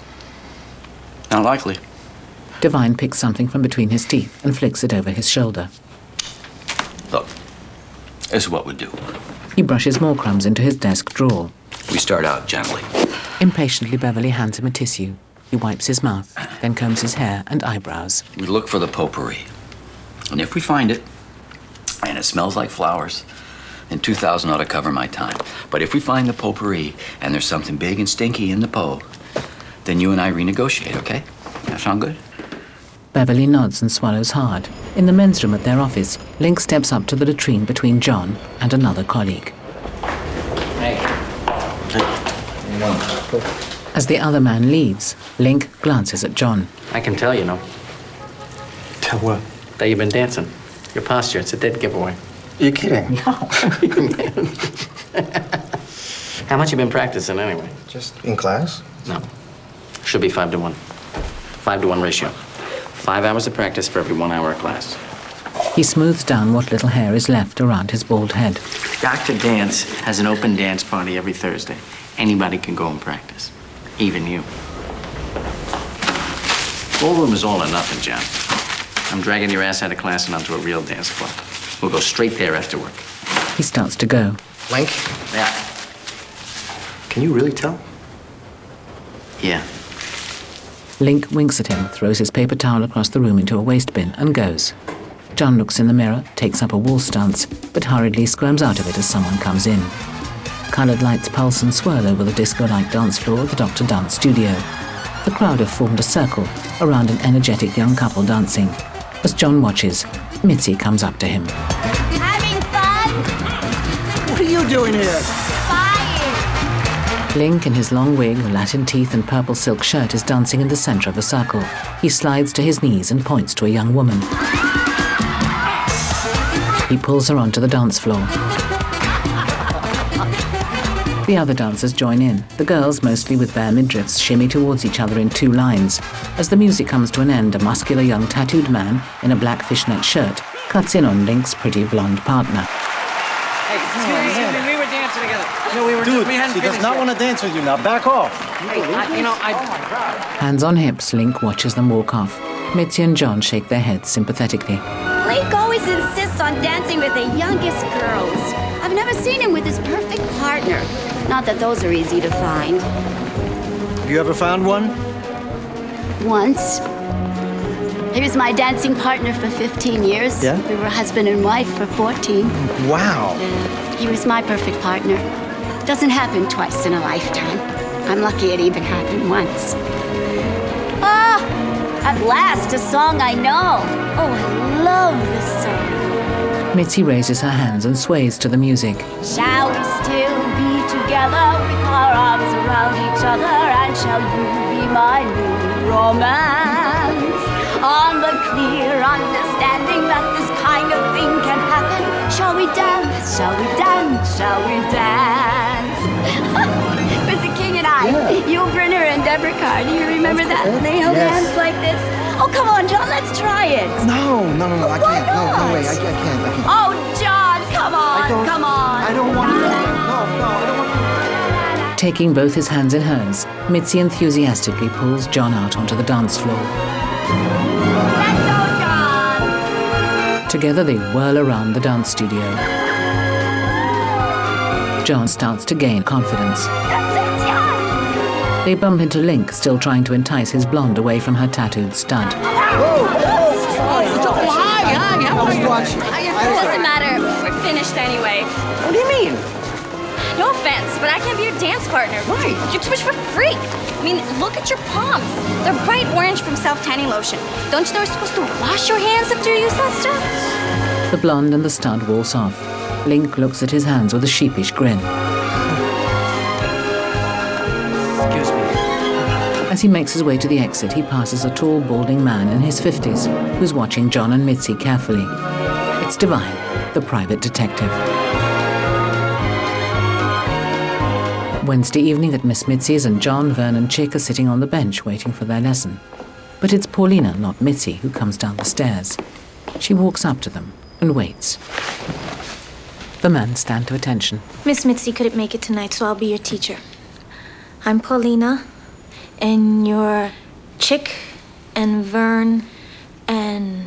[SPEAKER 18] Not likely.
[SPEAKER 1] Divine picks something from between his teeth and flicks it over his shoulder.
[SPEAKER 18] Look, this is what we do.
[SPEAKER 1] He brushes more crumbs into his desk drawer.
[SPEAKER 18] We start out gently.
[SPEAKER 1] Impatiently, Beverly hands him a tissue. He wipes his mouth, then combs his hair and eyebrows.
[SPEAKER 18] We look for the potpourri. And if we find it, and it smells like flowers, then 2,000 ought to cover my time. But if we find the potpourri, and there's something big and stinky in the pot, then you and I renegotiate, okay? That sound good?
[SPEAKER 1] Beverly nods and swallows hard. In the men's room at their office, Link steps up to the latrine between John and another colleague.
[SPEAKER 17] Hey.
[SPEAKER 1] As the other man leaves, Link glances at John.
[SPEAKER 16] I can tell, you know.
[SPEAKER 2] Tell what?
[SPEAKER 16] That you've been dancing. Your posture, it's a dead giveaway.
[SPEAKER 2] You're kidding.
[SPEAKER 16] No. How much you been practicing anyway?
[SPEAKER 2] Just in class?
[SPEAKER 16] No. Should be 5 to 1. 5 to 1 ratio. 5 hours of practice for every 1 hour of class.
[SPEAKER 1] He smooths down what little hair is left around his bald head.
[SPEAKER 16] Dr. Dance has an open dance party every Thursday. Anybody can go and practice. Even you. Ballroom is all or nothing, John. I'm dragging your ass out of class and onto a real dance club. We'll go straight there after work.
[SPEAKER 1] He starts to go.
[SPEAKER 2] Link?
[SPEAKER 16] Yeah.
[SPEAKER 2] Can you really tell?
[SPEAKER 16] Yeah.
[SPEAKER 1] Link winks at him, throws his paper towel across the room into a waste bin, and goes. John looks in the mirror, takes up a waltz dance, but hurriedly squirms out of it as someone comes in. Coloured lights pulse and swirl over the disco-like dance floor of the Dr. Dance studio. The crowd have formed a circle around an energetic young couple dancing. As John watches, Mitzi comes up to him.
[SPEAKER 14] Having fun?
[SPEAKER 2] What are you doing here?
[SPEAKER 14] Spying.
[SPEAKER 1] Link, in his long wig, Latin teeth and purple silk shirt, is dancing in the centre of the circle. He slides to his knees and points to a young woman. He pulls her onto the dance floor. The other dancers join in. The girls, mostly with bare midriffs, shimmy towards each other in two lines. As the music comes to an end, a muscular young tattooed man in a black fishnet shirt cuts in on Link's pretty blonde partner.
[SPEAKER 5] Hey, excuse me, we were dancing together. No, we were.
[SPEAKER 2] Dude,
[SPEAKER 5] we hadn't
[SPEAKER 2] she does
[SPEAKER 5] finished
[SPEAKER 2] not
[SPEAKER 5] yet.
[SPEAKER 2] want to dance with you now. Back off.
[SPEAKER 5] Hey,
[SPEAKER 1] Hands on hips, Link watches them walk off. Mitzi and John shake their heads sympathetically.
[SPEAKER 10] Link always insists on dancing with the youngest girls. I've never seen him with his perfect partner. Not that those are easy to find.
[SPEAKER 2] Have you ever found one?
[SPEAKER 10] Once. He was my dancing partner for 15 years.
[SPEAKER 2] Yeah?
[SPEAKER 10] We were husband and wife for 14.
[SPEAKER 2] Wow.
[SPEAKER 10] He was my perfect partner. Doesn't happen twice in a lifetime. I'm lucky it even happened once. Ah! At last, a song I know. Oh, I love this song.
[SPEAKER 1] Mitzi raises her hands and sways to the music.
[SPEAKER 10] Shall we still be together with our arms around each other? And shall you be my new romance? On the clear understanding that this kind of thing can happen. Shall we dance? Shall we dance? Shall we dance? Mr. King and I, Yul Brynner and Deborah Carr, do you remember that? They held hands like this. Oh, come on, John, let's try it.
[SPEAKER 2] No, I can't. No way, I can't.
[SPEAKER 10] Oh, John, come on, come on.
[SPEAKER 2] I don't want to. No, I don't want to.
[SPEAKER 1] Taking both his hands in hers, Mitzi enthusiastically pulls John out onto the dance floor.
[SPEAKER 10] Let's go, John.
[SPEAKER 1] Together they whirl around the dance studio. John starts to gain confidence. They bump into Link, still trying to entice his blonde away from her tattooed stud.
[SPEAKER 12] It doesn't matter. We're finished anyway.
[SPEAKER 5] What do you mean?
[SPEAKER 12] No offense, but I can't be your dance partner.
[SPEAKER 5] Why?
[SPEAKER 12] You're too much of a freak. I mean, look at your palms. They're bright orange from self-tanning lotion. Don't you know you're supposed to wash your hands after you use that stuff?
[SPEAKER 1] The blonde and the stud waltz off. Link looks at his hands with a sheepish grin.
[SPEAKER 5] Excuse me.
[SPEAKER 1] As he makes his way to the exit, he passes a tall, balding man in his 50s who's watching John and Mitzi carefully. It's Divine, the private detective. Wednesday evening at Miss Mitzi's, and John, Vern and Chick are sitting on the bench waiting for their lesson. But it's Paulina, not Mitzi, who comes down the stairs. She walks up to them and waits. The men stand to attention.
[SPEAKER 4] Miss Mitzi couldn't make it tonight, so I'll be your teacher. I'm Paulina, and you're Chick and Vern and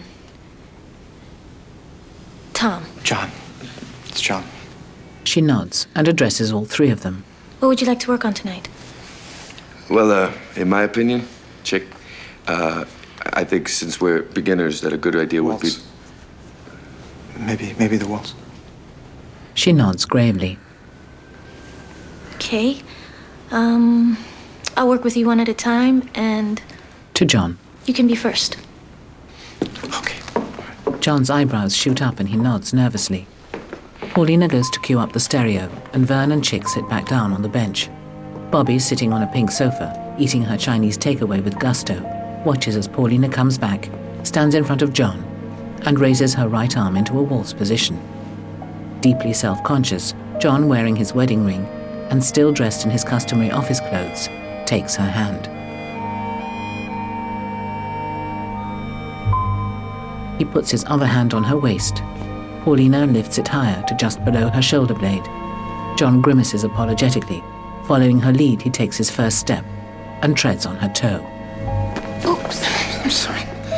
[SPEAKER 4] Tom.
[SPEAKER 11] John. It's John.
[SPEAKER 1] She nods and addresses all three of them.
[SPEAKER 4] What would you like to work on tonight?
[SPEAKER 9] Well, in my opinion, Chick, I think since we're beginners, that a good idea would be...
[SPEAKER 11] Maybe the waltz.
[SPEAKER 1] She nods gravely.
[SPEAKER 4] Okay. I'll work with you one at a time, and...
[SPEAKER 1] To John.
[SPEAKER 4] You can be first.
[SPEAKER 1] John's eyebrows shoot up and he nods nervously. Paulina goes to cue up the stereo, and Vern and Chick sit back down on the bench. Bobby, sitting on a pink sofa, eating her Chinese takeaway with gusto, watches as Paulina comes back, stands in front of John, and raises her right arm into a waltz position. Deeply self-conscious, John, wearing his wedding ring, and still dressed in his customary office clothes, takes her hand. He puts his other hand on her waist. Paulina lifts it higher to just below her shoulder blade. John grimaces apologetically. Following her lead, he takes his first step and treads on her toe.
[SPEAKER 10] Oops.
[SPEAKER 11] I'm sorry.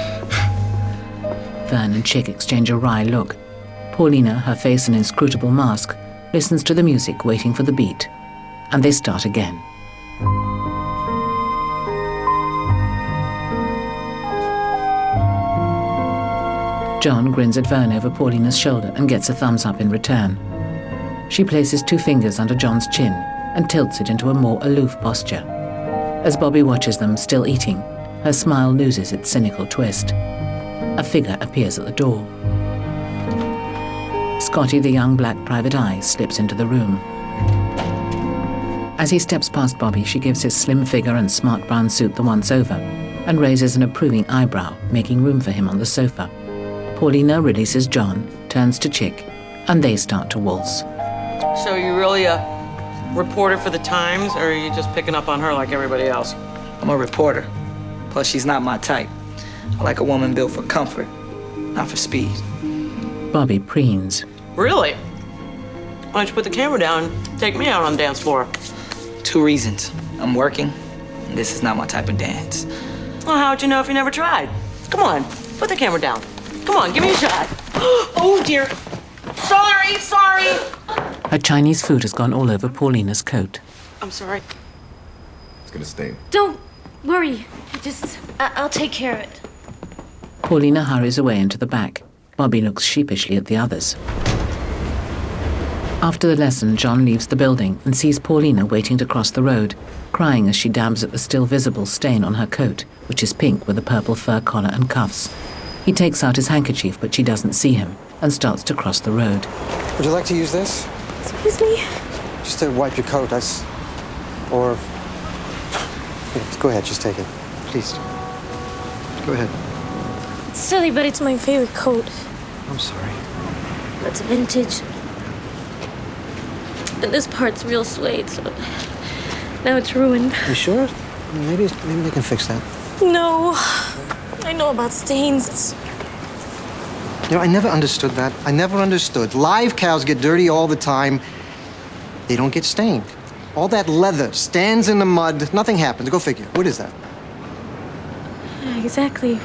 [SPEAKER 1] Vern and Chick exchange a wry look. Paulina, her face an inscrutable mask, listens to the music, waiting for the beat. And they start again. John grins at Vern over Paulina's shoulder and gets a thumbs up in return. She places 2 fingers under John's chin and tilts it into a more aloof posture. As Bobby watches them, still eating, her smile loses its cynical twist. A figure appears at the door. Scotty, the young black private eye, slips into the room. As he steps past Bobby, she gives his slim figure and smart brown suit the once over and raises an approving eyebrow, making room for him on the sofa. Paulina releases John, turns to Chick, and they start to waltz.
[SPEAKER 6] So you really a reporter for the Times, or are you just picking up on her like everybody else?
[SPEAKER 19] I'm a reporter. Plus, she's not my type. I like a woman built for comfort, not for speed.
[SPEAKER 1] Bobby preens.
[SPEAKER 6] Really? Why don't you put the camera down and take me out on the dance floor?
[SPEAKER 19] 2 reasons. I'm working, and this is not my type of dance.
[SPEAKER 6] Well, how'd you know if you never tried? Come on, put the camera down. Come on, give me a shot. Oh, dear. Sorry.
[SPEAKER 1] Her Chinese food has gone all over Paulina's coat.
[SPEAKER 6] I'm sorry.
[SPEAKER 9] It's gonna stain.
[SPEAKER 13] Don't worry. I'll take care of it.
[SPEAKER 1] Paulina hurries away into the back. Bobby looks sheepishly at the others. After the lesson, John leaves the building and sees Paulina waiting to cross the road, crying as she dabs at the still visible stain on her coat, which is pink with a purple fur collar and cuffs. He takes out his handkerchief, but she doesn't see him, and starts to cross the road.
[SPEAKER 2] Would you like to use this?
[SPEAKER 13] Excuse me?
[SPEAKER 2] Just to wipe your coat, Or... Yeah, go ahead, just take it. Please. Go ahead.
[SPEAKER 13] It's silly, but it's my favorite coat.
[SPEAKER 2] I'm sorry.
[SPEAKER 13] It's vintage. And this part's real suede, so now it's ruined.
[SPEAKER 2] You sure? Maybe they can fix that.
[SPEAKER 13] No. I know about stains.
[SPEAKER 2] I never understood that. I never understood. Live cows get dirty all the time. They don't get stained. All that leather stands in the mud. Nothing happens. Go figure. What is that?
[SPEAKER 13] Yeah, exactly.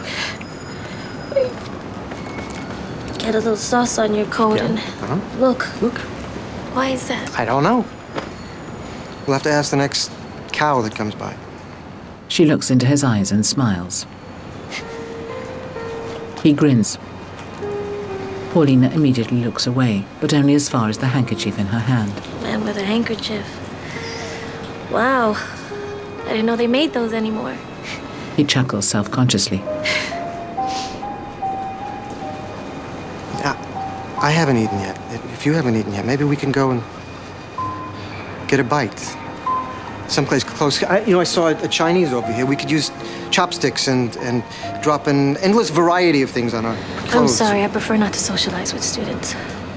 [SPEAKER 13] Get a little sauce on your coat and look. Why is that?
[SPEAKER 2] I don't know. We'll have to ask the next cow that comes by.
[SPEAKER 1] She looks into his eyes and smiles. He grins. Paulina immediately looks away, but only as far as the handkerchief in her hand.
[SPEAKER 13] Man with a handkerchief. Wow. I didn't know they made those anymore.
[SPEAKER 1] He chuckles self-consciously.
[SPEAKER 2] I haven't eaten yet. If you haven't eaten yet, maybe we can go and get a bite. Someplace close. I saw a Chinese over here. We could use chopsticks and drop an endless variety of things on our clothes.
[SPEAKER 13] I'm sorry, I prefer not to socialize with students.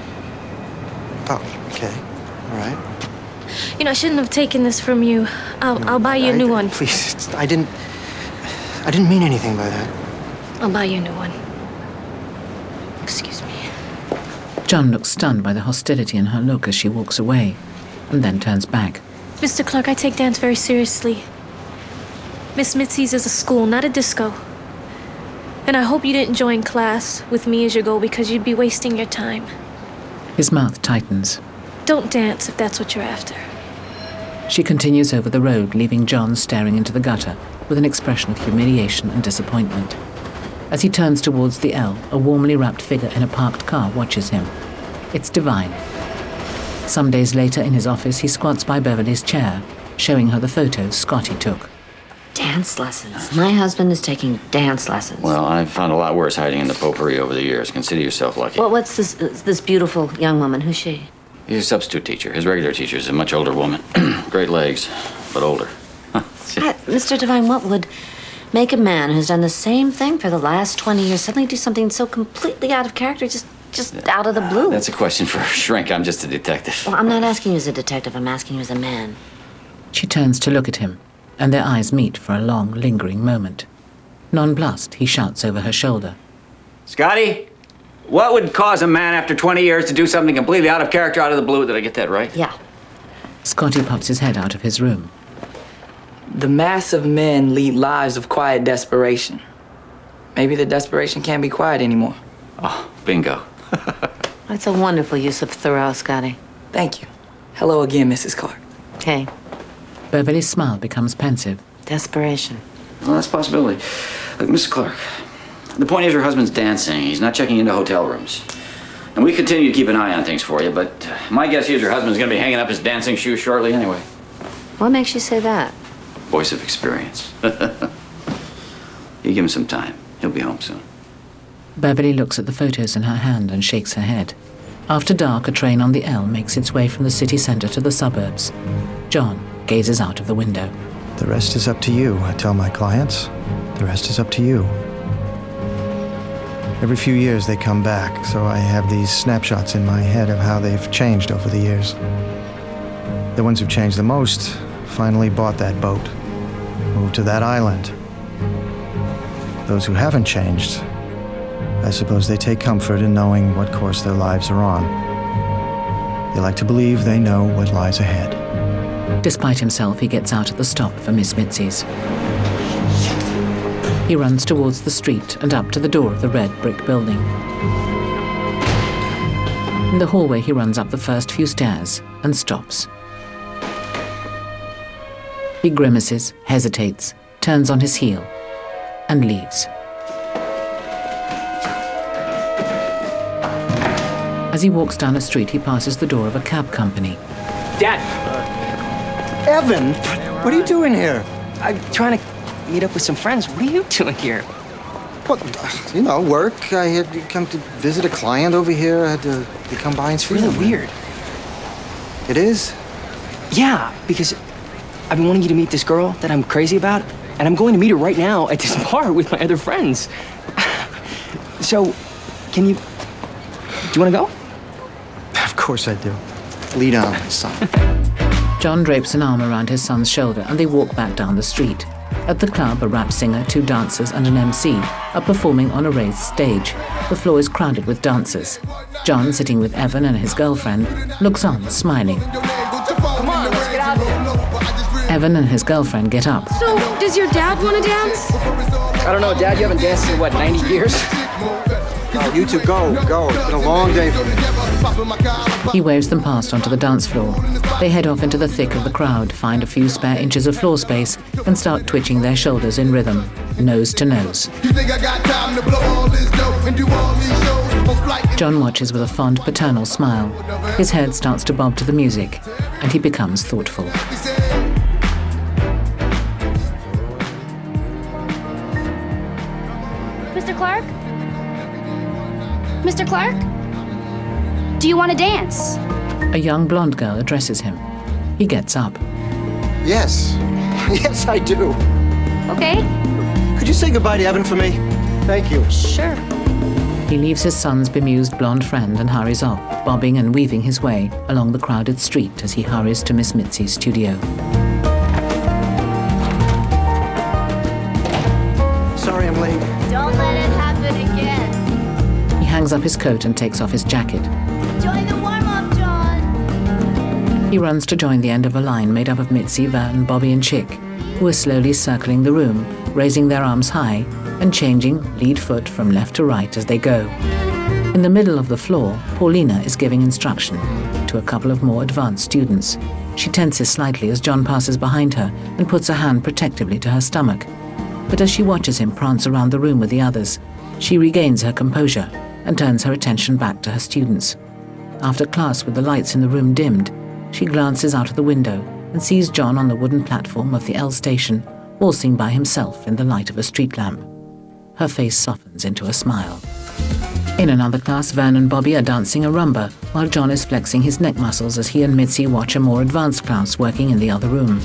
[SPEAKER 2] Oh, okay. All right.
[SPEAKER 13] I shouldn't have taken this from you. I'll buy you a new one.
[SPEAKER 2] Please, I didn't mean anything by that.
[SPEAKER 13] I'll buy you a new one. Excuse me.
[SPEAKER 1] John looks stunned by the hostility in her look as she walks away, and then turns back.
[SPEAKER 13] Mr. Clark, I take dance very seriously. Miss Mitzi's is a school, not a disco. And I hope you didn't join class with me as your goal because you'd be wasting your time.
[SPEAKER 1] His mouth tightens.
[SPEAKER 13] Don't dance if that's what you're after.
[SPEAKER 1] She continues over the road, leaving John staring into the gutter with an expression of humiliation and disappointment. As he turns towards the L, a warmly wrapped figure in a parked car watches him. It's Divine. Some days later in his office, he squats by Beverly's chair, showing her the photos Scotty took.
[SPEAKER 3] Dance lessons. My husband is taking dance lessons.
[SPEAKER 18] Well, I've found a lot worse hiding in the potpourri over the years. Consider yourself lucky.
[SPEAKER 3] Well, what's this beautiful young woman? Who's she?
[SPEAKER 18] He's a substitute teacher. His regular teacher is a much older woman. Great legs, but older.
[SPEAKER 3] Mr. Divine, what would make a man who's done the same thing for the last 20 years suddenly do something so completely out of character, just out of the blue?
[SPEAKER 18] That's a question for a shrink. I'm just a detective.
[SPEAKER 3] Well, I'm not asking you as a detective. I'm asking you as a man.
[SPEAKER 1] She turns to look at him, and their eyes meet for a long, lingering moment. Nonplussed, he shouts over her shoulder.
[SPEAKER 17] Scotty, what would cause a man after 20 years to do something completely out of character, out of the blue?
[SPEAKER 18] Did I get that right?
[SPEAKER 3] Yeah.
[SPEAKER 1] Scotty pops his head out of his room.
[SPEAKER 19] The mass of men lead lives of quiet desperation. Maybe the desperation can't be quiet anymore.
[SPEAKER 18] Oh, bingo.
[SPEAKER 3] That's a wonderful use of Thoreau, Scotty.
[SPEAKER 19] Thank you. Hello again, Mrs. Clark.
[SPEAKER 3] Hey.
[SPEAKER 1] Beverly's smile becomes pensive.
[SPEAKER 3] Desperation.
[SPEAKER 18] Well, that's a possibility. Look, Mr. Clark, The point is your husband's dancing. He's not checking into hotel rooms. And we continue to keep an eye on things for you, but my guess is your husband's going to be hanging up his dancing shoes shortly anyway.
[SPEAKER 3] What makes you say that?
[SPEAKER 18] Voice of experience. You give him some time. He'll be home soon.
[SPEAKER 1] Beverly looks at the photos in her hand and shakes her head. After dark, a train on the L makes its way from the city center to the suburbs. John gazes out of the window.
[SPEAKER 2] The rest is up to you, I tell my clients. The rest is up to you. Every few years they come back, so I have these snapshots in my head of how they've changed over the years. The ones who've changed the most finally bought that boat, moved to that island. Those who haven't changed, I suppose they take comfort in knowing what course their lives are on. They like to believe they know what lies ahead.
[SPEAKER 1] Despite himself, he gets out at the stop for Miss Mitzi's. He runs towards the street and up to the door of the red brick building. In the hallway, he runs up the first few stairs and stops. He grimaces, hesitates, turns on his heel, and leaves. As he walks down a street, he passes the door of a cab company.
[SPEAKER 20] Dad!
[SPEAKER 2] Evan, what are you doing here?
[SPEAKER 20] I'm trying to meet up with some friends. What are you doing here?
[SPEAKER 2] Well, you know, work. I had come to visit a client over here. I had to come by and see
[SPEAKER 20] Really
[SPEAKER 2] them.
[SPEAKER 20] weird.
[SPEAKER 2] It is?
[SPEAKER 20] Yeah, because I've been wanting you to meet this girl that I'm crazy about, and I'm going to meet her right now at this bar with my other friends. So, do you want to go?
[SPEAKER 2] Of course I do. Lead on, son.
[SPEAKER 1] John drapes an arm around his son's shoulder and they walk back down the street. At the club, a rap singer, 2 dancers and an MC are performing on a raised stage. The floor is crowded with dancers. John, sitting with Evan and his girlfriend, looks on, smiling.
[SPEAKER 15] Come on, let's get out here.
[SPEAKER 1] Evan and his girlfriend get up.
[SPEAKER 13] So, does your dad want to dance?
[SPEAKER 20] I don't know, Dad. You haven't danced in, 90 years?
[SPEAKER 2] Oh, you two go. It's been a long day for me.
[SPEAKER 1] He waves them past onto the dance floor. They head off into the thick of the crowd, find a few spare inches of floor space, and start twitching their shoulders in rhythm, nose to nose. John watches with a fond paternal smile. His head starts to bob to the music, and he becomes thoughtful.
[SPEAKER 12] Mr. Clark? Mr. Clark? Do you want to dance?
[SPEAKER 1] A young blonde girl addresses him. He gets up.
[SPEAKER 2] Yes. Yes, I do.
[SPEAKER 12] Okay.
[SPEAKER 2] Could you say goodbye to Evan for me? Thank you.
[SPEAKER 12] Sure.
[SPEAKER 1] He leaves his son's bemused blonde friend and hurries off, bobbing and weaving his way along the crowded street as he hurries to Miss Mitzi's studio.
[SPEAKER 2] Sorry I'm late.
[SPEAKER 14] Don't let it happen again.
[SPEAKER 1] He hangs up his coat and takes off his jacket.
[SPEAKER 14] Join the warm-up, John.
[SPEAKER 1] He runs to join the end of a line made up of Mitzi, Vern, Bobby and Chick, who are slowly circling the room, raising their arms high and changing lead foot from left to right as they go. In the middle of the floor, Paulina is giving instruction to a couple of more advanced students. She tenses slightly as John passes behind her and puts a hand protectively to her stomach. But as she watches him prance around the room with the others, she regains her composure and turns her attention back to her students. After class, with the lights in the room dimmed, she glances out of the window and sees John on the wooden platform of the L station, waltzing by himself in the light of a street lamp. Her face softens into a smile. In another class, Vern and Bobby are dancing a rumba, while John is flexing his neck muscles as he and Mitzi watch a more advanced class working in the other room.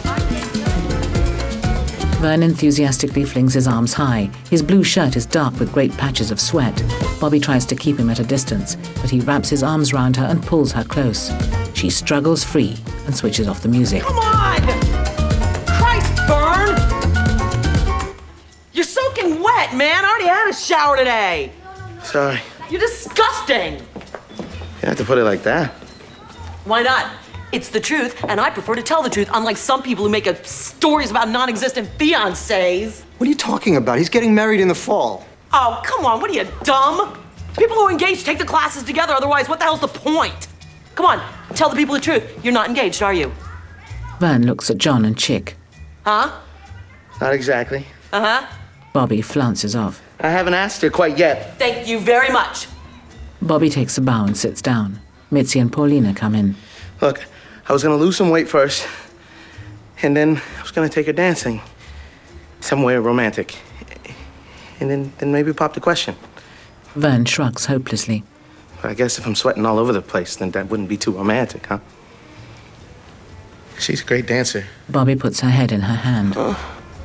[SPEAKER 1] Vern enthusiastically flings his arms high. His blue shirt is dark with great patches of sweat. Bobby tries to keep him at a distance, but he wraps his arms round her and pulls her close. She struggles free and switches off the music.
[SPEAKER 15] Come on! Christ, Vern! You're soaking wet, man. I already had a shower today.
[SPEAKER 11] Sorry.
[SPEAKER 15] You're disgusting.
[SPEAKER 11] You have to put it like that.
[SPEAKER 15] Why not? It's the truth, and I prefer to tell the truth, unlike some people who make up stories about non-existent fiancés.
[SPEAKER 2] What are you talking about? He's getting married in the fall.
[SPEAKER 15] Oh, come on, what are you, dumb? People who are engaged take the classes together, otherwise what the hell's the point? Come on, tell the people the truth. You're not engaged, are you?
[SPEAKER 1] Vern looks at John and Chick.
[SPEAKER 15] Huh?
[SPEAKER 11] Not exactly.
[SPEAKER 15] Uh-huh.
[SPEAKER 1] Bobby flounces off.
[SPEAKER 11] I haven't asked her quite yet.
[SPEAKER 6] Thank you very much.
[SPEAKER 1] Bobby takes a bow and sits down. Mitzi and Paulina come in.
[SPEAKER 11] Look, I was gonna lose some weight first, and then I was gonna take her dancing. Somewhere romantic. And then maybe pop the question.
[SPEAKER 1] Vern shrugs hopelessly.
[SPEAKER 11] But I guess if I'm sweating all over the place, then that wouldn't be too romantic, huh? She's a great dancer.
[SPEAKER 1] Bobby puts her head in her hand.
[SPEAKER 6] Well,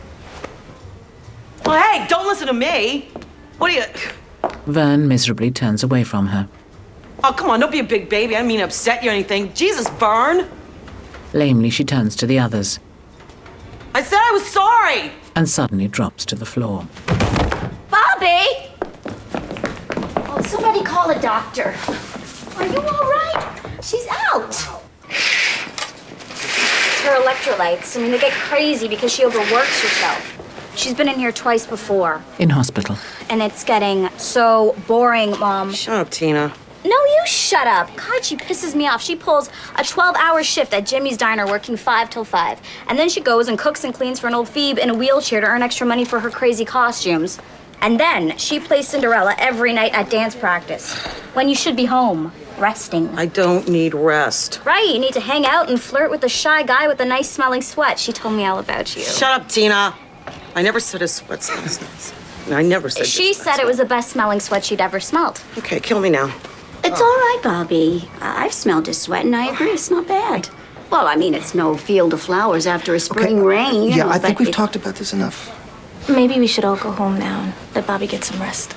[SPEAKER 6] hey, don't listen to me. What are you...
[SPEAKER 1] Vern miserably turns away from her.
[SPEAKER 6] Oh, come on, don't be a big baby. I didn't mean to upset you or anything. Jesus, Vern.
[SPEAKER 1] Lamely, she turns to the others
[SPEAKER 6] I said I was sorry.
[SPEAKER 1] and suddenly drops to the floor.
[SPEAKER 12] Bobby! Oh, somebody call a doctor. Are you all right? She's out. It's her electrolytes. I mean, they get crazy because she overworks herself. She's been in here twice before.
[SPEAKER 1] In hospital.
[SPEAKER 12] And it's getting so boring, Mom.
[SPEAKER 6] Shut up, Tina.
[SPEAKER 12] No, you shut up. God, she pisses me off. She pulls a 12-hour shift at Jimmy's Diner working 5 till 5. And then she goes and cooks and cleans for an old Phoebe in a wheelchair to earn extra money for her crazy costumes. And then she plays Cinderella every night at dance practice. When you should be home, resting.
[SPEAKER 6] I don't need rest.
[SPEAKER 12] Right, you need to hang out and flirt with the shy guy with the nice-smelling sweat. She told me all about you.
[SPEAKER 6] Shut up, Tina. I never said his sweat smells nice. I never said
[SPEAKER 12] She said it was the best-smelling sweat she'd ever smelled.
[SPEAKER 6] Okay, kill me now.
[SPEAKER 10] It's all right, Bobby. I've smelled his sweat, and I agree, it's not bad. Well, I mean, it's no field of flowers after a spring rain. You
[SPEAKER 11] Yeah,
[SPEAKER 10] know,
[SPEAKER 11] I think
[SPEAKER 10] but
[SPEAKER 11] we've talked about this enough.
[SPEAKER 4] Maybe we should all go home now and let Bobby get some rest.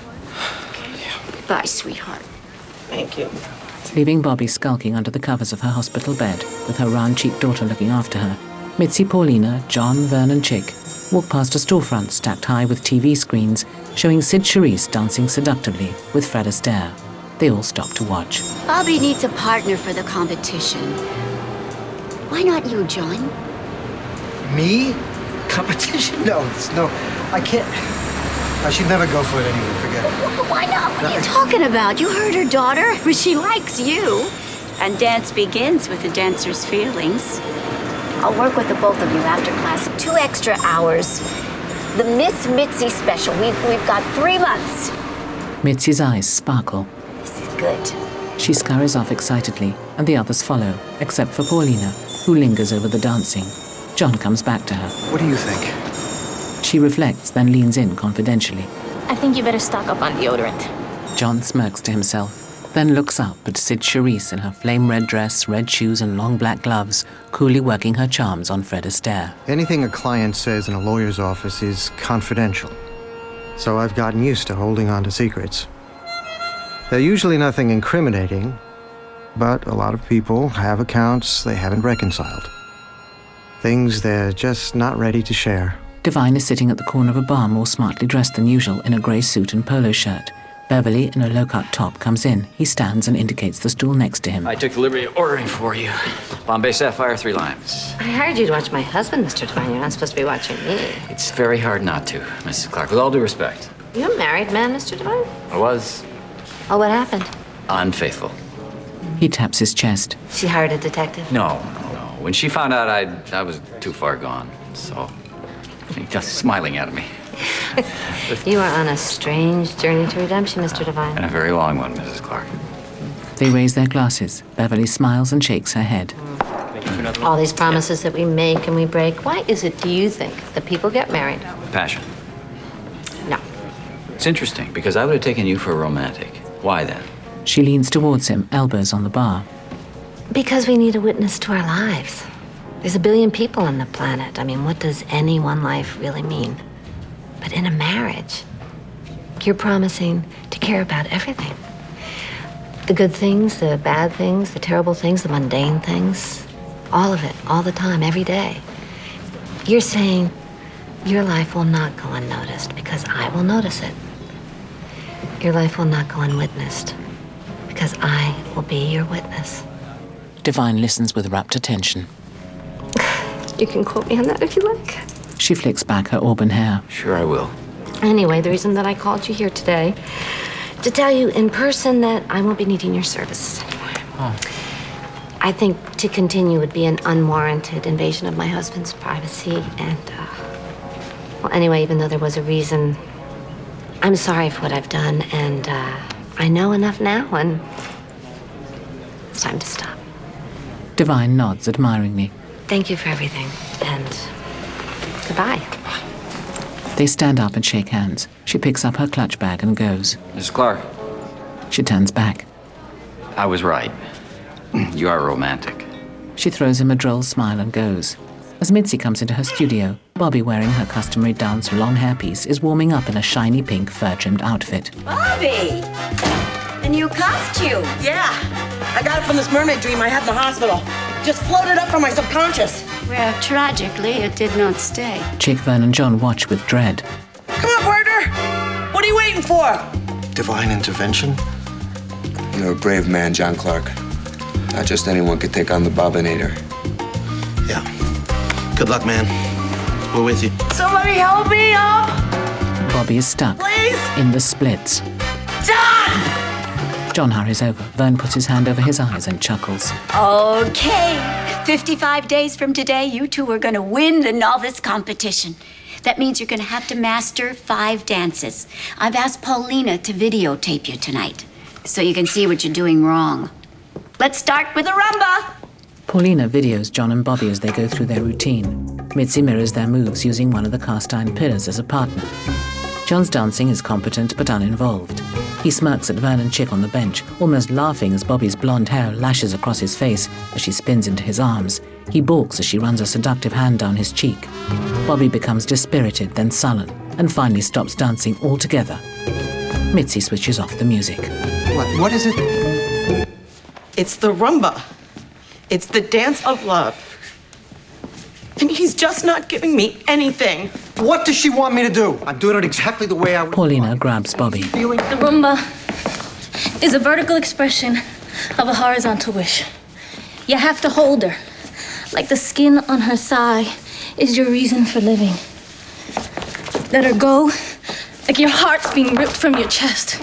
[SPEAKER 10] Bye, sweetheart.
[SPEAKER 6] Thank you.
[SPEAKER 1] Leaving Bobby skulking under the covers of her hospital bed, with her round-cheeked daughter looking after her, Mitzi, Paulina, John, Vern, and Chick walk past a storefront stacked high with TV screens showing Sid Charisse dancing seductively with Fred Astaire. They all stop to watch.
[SPEAKER 10] Bobby needs a partner for the competition. Why not you, John?
[SPEAKER 2] Me? Competition? No, I can't. I should never go for it anyway, forget it.
[SPEAKER 10] Why not? What are you talking about? You heard her, daughter. She likes you. And dance begins with the dancer's feelings.
[SPEAKER 12] I'll work with the both of you after class. 2 extra hours. The Miss Mitzi special. We've got 3 months.
[SPEAKER 1] Mitzi's eyes sparkle.
[SPEAKER 12] This is good.
[SPEAKER 1] She scurries off excitedly, and the others follow, except for Paulina, who lingers over the dancing. John comes back to her.
[SPEAKER 2] What do you think?
[SPEAKER 1] She reflects, then leans in confidentially.
[SPEAKER 4] I think you better stock up on deodorant.
[SPEAKER 1] John smirks to himself, then looks up at Sid Charisse in her flame-red dress, red shoes, and long black gloves, coolly working her charms on Fred Astaire.
[SPEAKER 2] Anything a client says in a lawyer's office is confidential. So I've gotten used to holding on to secrets. They're usually nothing incriminating, but a lot of people have accounts they haven't reconciled. Things they're just not ready to share.
[SPEAKER 1] Divine is sitting at the corner of a bar more smartly dressed than usual in a grey suit and polo shirt. Beverly, in a low-cut top, comes in. He stands and indicates the stool next to him.
[SPEAKER 18] I took the liberty of ordering for you. Bombay Sapphire, 3 limes.
[SPEAKER 3] I hired you to watch my husband, Mr. Devine. You're not supposed to be watching me.
[SPEAKER 18] It's very hard not to, Mrs. Clark, with all due respect.
[SPEAKER 3] You're a married man, Mr. Devine?
[SPEAKER 18] I was
[SPEAKER 3] Oh, what happened?
[SPEAKER 18] unfaithful.
[SPEAKER 1] He taps his chest.
[SPEAKER 3] She hired a detective?
[SPEAKER 18] No. When she found out I was too far gone, so just smiling at me.
[SPEAKER 3] You are on a strange journey to redemption, Mr. Devine.
[SPEAKER 18] And a very long one, Mrs. Clark.
[SPEAKER 1] They raise their glasses. Beverly smiles and shakes her head.
[SPEAKER 3] All these promises that we make and we break, why is it, do you think, that people get married?
[SPEAKER 18] Passion.
[SPEAKER 3] No.
[SPEAKER 18] It's interesting, because I would have taken you for a romantic. Why then?
[SPEAKER 1] She leans towards him, elbows on the bar.
[SPEAKER 3] Because we need a witness to our lives. There's 1 billion people on the planet. I mean, what does any one life really mean? But in a marriage, you're promising to care about everything. The good things, the bad things, the terrible things, the mundane things. All of it, all the time, every day. You're saying your life will not go unnoticed because I will notice it. Your life will not go unwitnessed because I will be your witness.
[SPEAKER 1] Divine listens with rapt attention.
[SPEAKER 3] You can quote me on that if you like.
[SPEAKER 1] She flicks back her auburn hair.
[SPEAKER 18] Sure I will.
[SPEAKER 3] Anyway, the reason that I called you here today, to tell you in person that I won't be needing your services anymore.
[SPEAKER 18] Oh.
[SPEAKER 3] I think to continue would be an unwarranted invasion of my husband's privacy, and, well, anyway, even though there was a reason, I'm sorry for what I've done, and I know enough now, and it's time to stop.
[SPEAKER 1] Divine nods admiringly.
[SPEAKER 3] Thank you for everything, and goodbye.
[SPEAKER 1] They stand up and shake hands. She picks up her clutch bag and goes.
[SPEAKER 18] Miss Clark.
[SPEAKER 1] She turns back.
[SPEAKER 18] I was right. You are romantic.
[SPEAKER 1] She throws him a droll smile and goes. As Mitzi comes into her studio, Bobby, wearing her customary dance long hairpiece, is warming up in a shiny pink fur-trimmed outfit.
[SPEAKER 10] Bobby! A new costume.
[SPEAKER 15] Yeah. I got it from this mermaid dream I had in the hospital. Just floated up from my subconscious.
[SPEAKER 10] Where, tragically, it did not stay.
[SPEAKER 1] Chick, Vern, and John watch with dread.
[SPEAKER 15] Come on, partner! What are you waiting for?
[SPEAKER 2] Divine intervention?
[SPEAKER 8] You're a brave man, John Clark. Not just anyone could take on the Bobinator.
[SPEAKER 11] Yeah. Good luck, man. We're with you.
[SPEAKER 15] Somebody help me up!
[SPEAKER 1] Bobby is stuck.
[SPEAKER 15] Please?
[SPEAKER 1] In the splits.
[SPEAKER 15] John!
[SPEAKER 1] John hurries over. Vern puts his hand over his eyes and chuckles.
[SPEAKER 10] Okay. 55 days from today, you two are going to win the novice competition. That means you're going to have to master 5 dances. I've asked Paulina to videotape you tonight, so you can see what you're doing wrong. Let's start with a rumba.
[SPEAKER 1] Paulina videos John and Bobby as they go through their routine. Mitzi mirrors their moves using one of the cast iron pillars as a partner. John's dancing is competent but uninvolved. He smirks at Vern and Chick on the bench, almost laughing as Bobby's blonde hair lashes across his face as she spins into his arms. He balks as she runs a seductive hand down his cheek. Bobby becomes dispirited, then sullen, and finally stops dancing altogether. Mitzi switches off the music.
[SPEAKER 2] What is it?
[SPEAKER 15] It's the rumba. It's the dance of love. And he's just not giving me anything.
[SPEAKER 2] What does she want me to do? I'm doing it exactly the way I would.
[SPEAKER 1] Paulina grabs Bobby.
[SPEAKER 4] The rumba is a vertical expression of a horizontal wish. You have to hold her. Like the skin on her thigh is your reason for living. Let her go, like your heart's being ripped from your chest.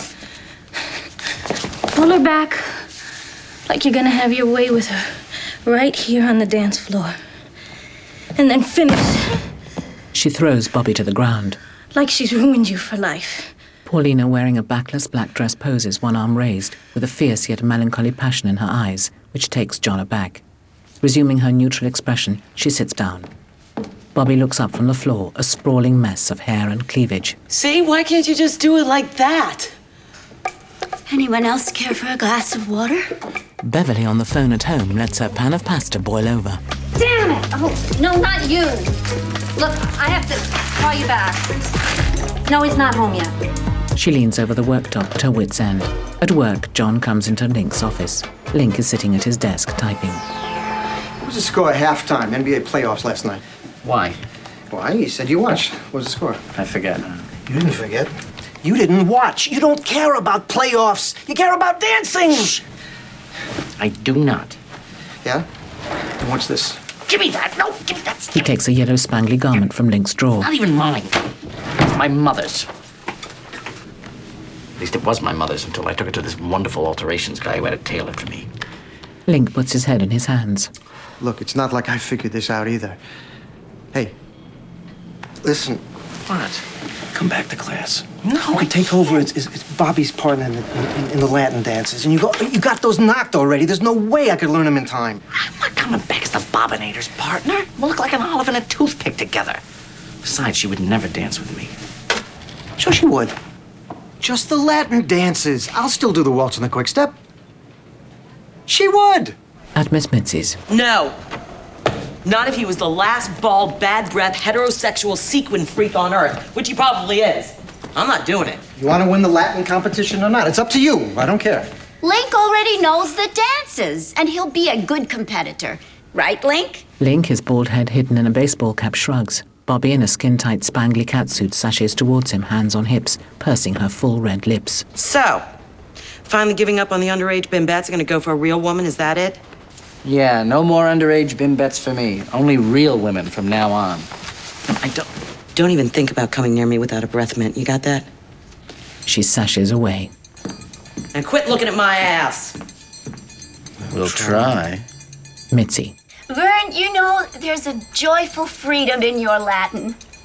[SPEAKER 4] Pull her back, like you're gonna have your way with her, right here on the dance floor. And then finish,
[SPEAKER 1] She throws Bobby to the ground.
[SPEAKER 4] like she's ruined you for life.
[SPEAKER 1] Paulina, wearing a backless black dress, poses, one arm raised, with a fierce yet melancholy passion in her eyes, which takes John aback. Resuming her neutral expression, she sits down. Bobby looks up from the floor, a sprawling mess of hair and cleavage.
[SPEAKER 15] See, why can't you just do it like that?
[SPEAKER 10] Anyone else care for a glass of water?
[SPEAKER 1] Beverly, on the phone at home, lets her pan of pasta boil over.
[SPEAKER 3] Damn it! Oh, no, not you. Look, I have to call you back. No, he's not home yet.
[SPEAKER 1] She leans over the worktop at her wit's end. At work, John comes into Link's office. Link is sitting at his desk, typing.
[SPEAKER 2] What was the score at halftime, NBA playoffs last night?
[SPEAKER 16] Why?
[SPEAKER 2] Why? You said you watched. What was the score?
[SPEAKER 16] I forget.
[SPEAKER 2] You didn't forget. You didn't watch. You don't care about playoffs. You care about dancing. Shh.
[SPEAKER 16] I do not.
[SPEAKER 2] Yeah? And what's this?
[SPEAKER 16] Give me that! No, give me that!
[SPEAKER 1] He takes a yellow spangly garment from Link's drawer.
[SPEAKER 16] Not even mine. It's my mother's. At least it was my mother's until I took it to this wonderful alterations guy who had it tailored for me.
[SPEAKER 1] Link puts his head in his hands.
[SPEAKER 2] Look, it's not like I figured this out either. Hey, listen.
[SPEAKER 11] What? Come back to class. No. You can take over. It's Bobby's part in the Latin dances. And you got those knocked already. There's no way I could learn them in time.
[SPEAKER 16] I'm not coming back as the Bobinator's partner. We'll look like an olive and a toothpick together. Besides, she would never dance with me.
[SPEAKER 2] Sure she would. Just the Latin dances. I'll still do the waltz and the quick step. She would.
[SPEAKER 1] At Miss Mitzi's.
[SPEAKER 15] No. Not if he was the last bald, bad breath, heterosexual sequin freak on earth, which he probably is. I'm not doing it.
[SPEAKER 2] You want to win the Latin competition or not? It's up to you. I don't care.
[SPEAKER 10] Link already knows the dances, and he'll be a good competitor. Right, Link?
[SPEAKER 1] Link, his bald head hidden in a baseball cap, shrugs. Bobby, in a skin-tight spangly catsuit, sashays towards him, hands on hips, pursing her full red lips.
[SPEAKER 15] So, finally giving up on the underage bimbettes, gonna go for a real woman, is that it?
[SPEAKER 16] Yeah, no more underage bimbettes for me. Only real women from now on.
[SPEAKER 15] Don't even think about coming near me without a breath mint. You got that?
[SPEAKER 1] She sashays away.
[SPEAKER 15] And quit looking at my ass.
[SPEAKER 16] We'll try.
[SPEAKER 1] Mitzi.
[SPEAKER 10] Vern, you know there's a joyful freedom in your Latin.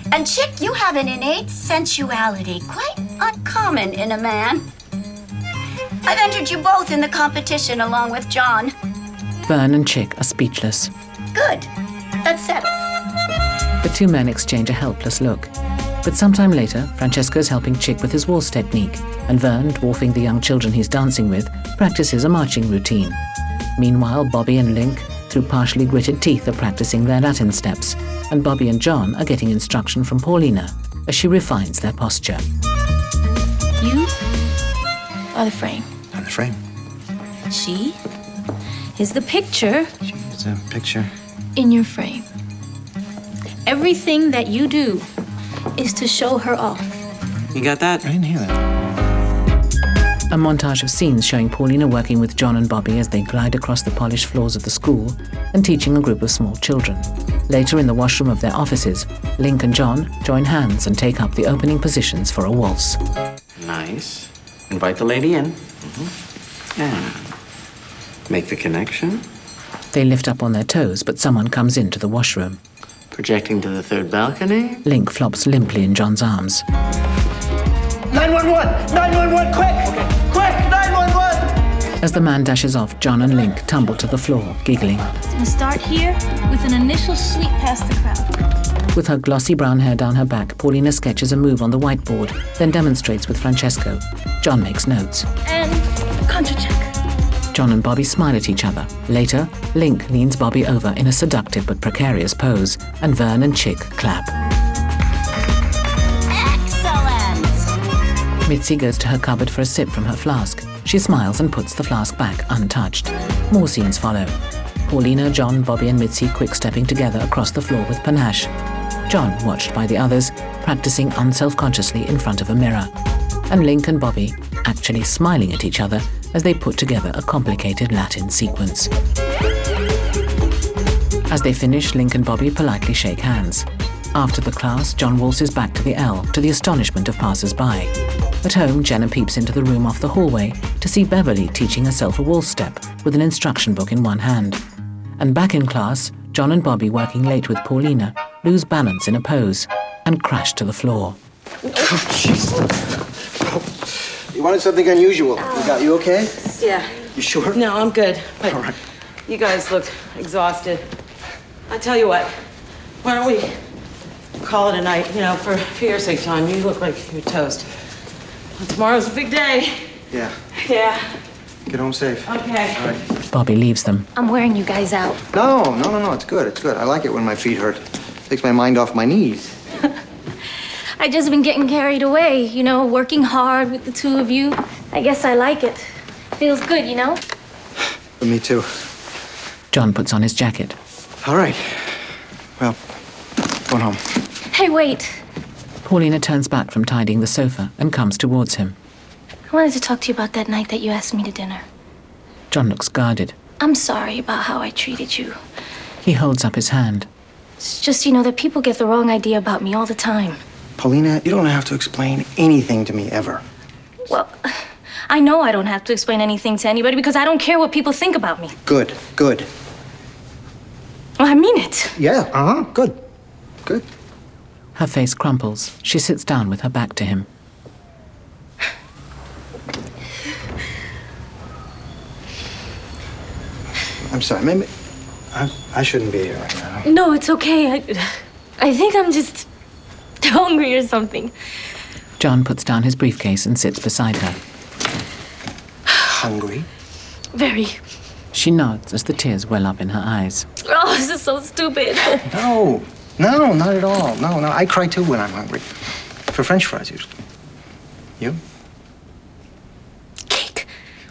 [SPEAKER 10] And Chick, you have an innate sensuality, quite uncommon in a man. I've entered you both in the competition along with John.
[SPEAKER 1] Vern and Chick are speechless.
[SPEAKER 10] Good. That's settled.
[SPEAKER 1] The two men exchange a helpless look. But sometime later, Francesco's helping Chick with his waltz technique, and Vern, dwarfing the young children he's dancing with, practices a marching routine. Meanwhile, Bobby and Link, through partially gritted teeth, are practicing their Latin steps, and Bobby and John are getting instruction from Paulina as she refines their posture.
[SPEAKER 4] You are the frame.
[SPEAKER 2] I'm the frame.
[SPEAKER 4] She is the picture
[SPEAKER 2] It's a picture.
[SPEAKER 4] in your frame. Everything that you do is to show her off.
[SPEAKER 5] You got that?
[SPEAKER 2] I didn't hear that.
[SPEAKER 1] A montage of scenes showing Paulina working with John and Bobby as they glide across the polished floors of the school and teaching a group of small children. Later, in the washroom of their offices, Link and John join hands and take up the opening positions for a waltz.
[SPEAKER 5] Nice. Invite the lady in. And make the connection.
[SPEAKER 1] They lift up on their toes, but someone comes into the washroom.
[SPEAKER 5] Projecting to the third balcony.
[SPEAKER 1] Link flops limply in John's arms.
[SPEAKER 11] 911! 911, quick! Quick, 911!
[SPEAKER 1] As the man dashes off, John and Link tumble to the floor, giggling.
[SPEAKER 4] And start here with an initial sweep past the crowd.
[SPEAKER 1] With her glossy brown hair down her back, Paulina sketches a move on the whiteboard, then demonstrates with Francesco. John makes notes.
[SPEAKER 4] And contra check.
[SPEAKER 1] John and Bobby smile at each other. Later, Link leans Bobby over in a seductive but precarious pose, and Vern and Chick clap.
[SPEAKER 10] Excellent!
[SPEAKER 1] Mitzi goes to her cupboard for a sip from her flask. She smiles and puts the flask back, untouched. More scenes follow. Paulina, John, Bobby and Mitzi quick-stepping together across the floor with panache. John, watched by the others, practicing unselfconsciously in front of a mirror. And Link and Bobby actually smiling at each other as they put together a complicated Latin sequence. As they finish, Link and Bobby politely shake hands. After the class, John waltzes back to the L, to the astonishment of passers-by. At home, Jenna peeps into the room off the hallway to see Beverly teaching herself a waltz step with an instruction book in one hand. And back in class, John and Bobby, working late with Paulina, lose balance in a pose and crash to the floor.
[SPEAKER 2] You wanted something unusual. You okay?
[SPEAKER 6] Yeah.
[SPEAKER 2] You sure?
[SPEAKER 6] No, I'm good. But
[SPEAKER 2] All right.
[SPEAKER 6] you guys look exhausted. I tell you what, why don't we call it a night, for your sake, John. You look like you're toast. Well, tomorrow's a big day.
[SPEAKER 2] Yeah.
[SPEAKER 6] Yeah.
[SPEAKER 2] Get home safe.
[SPEAKER 6] Okay.
[SPEAKER 2] All right.
[SPEAKER 1] Bobby leaves them.
[SPEAKER 4] I'm wearing you guys out.
[SPEAKER 2] No. It's good. It's good. I like it when my feet hurt. Takes my mind off my knees.
[SPEAKER 4] I just been getting carried away, working hard with the two of you. I guess I like it. Feels good,
[SPEAKER 2] Me too.
[SPEAKER 1] John puts on his jacket.
[SPEAKER 2] All right. Well, going home.
[SPEAKER 4] Hey, wait.
[SPEAKER 1] Paulina turns back from tidying the sofa and comes towards him.
[SPEAKER 4] I wanted to talk to you about that night that you asked me to dinner.
[SPEAKER 1] John looks guarded.
[SPEAKER 4] I'm sorry about how I treated you.
[SPEAKER 1] He holds up his hand.
[SPEAKER 4] It's just, that people get the wrong idea about me all the time.
[SPEAKER 2] Paulina, you don't have to explain anything to me ever.
[SPEAKER 4] Well, I know I don't have to explain anything to anybody because I don't care what people think about me.
[SPEAKER 2] Good.
[SPEAKER 4] Well, I mean it.
[SPEAKER 2] Yeah, good.
[SPEAKER 1] Her face crumples. She sits down with her back to him.
[SPEAKER 2] I'm sorry, maybe I shouldn't be here right now.
[SPEAKER 4] No, it's okay. I think I'm just hungry or something.
[SPEAKER 1] John puts down his briefcase and sits beside her.
[SPEAKER 2] Hungry?
[SPEAKER 4] Very.
[SPEAKER 1] She nods as the tears well up in her eyes.
[SPEAKER 4] Oh, this is so stupid.
[SPEAKER 2] No, not at all. No, I cry too when I'm hungry. For French fries, usually. You?
[SPEAKER 4] Cake.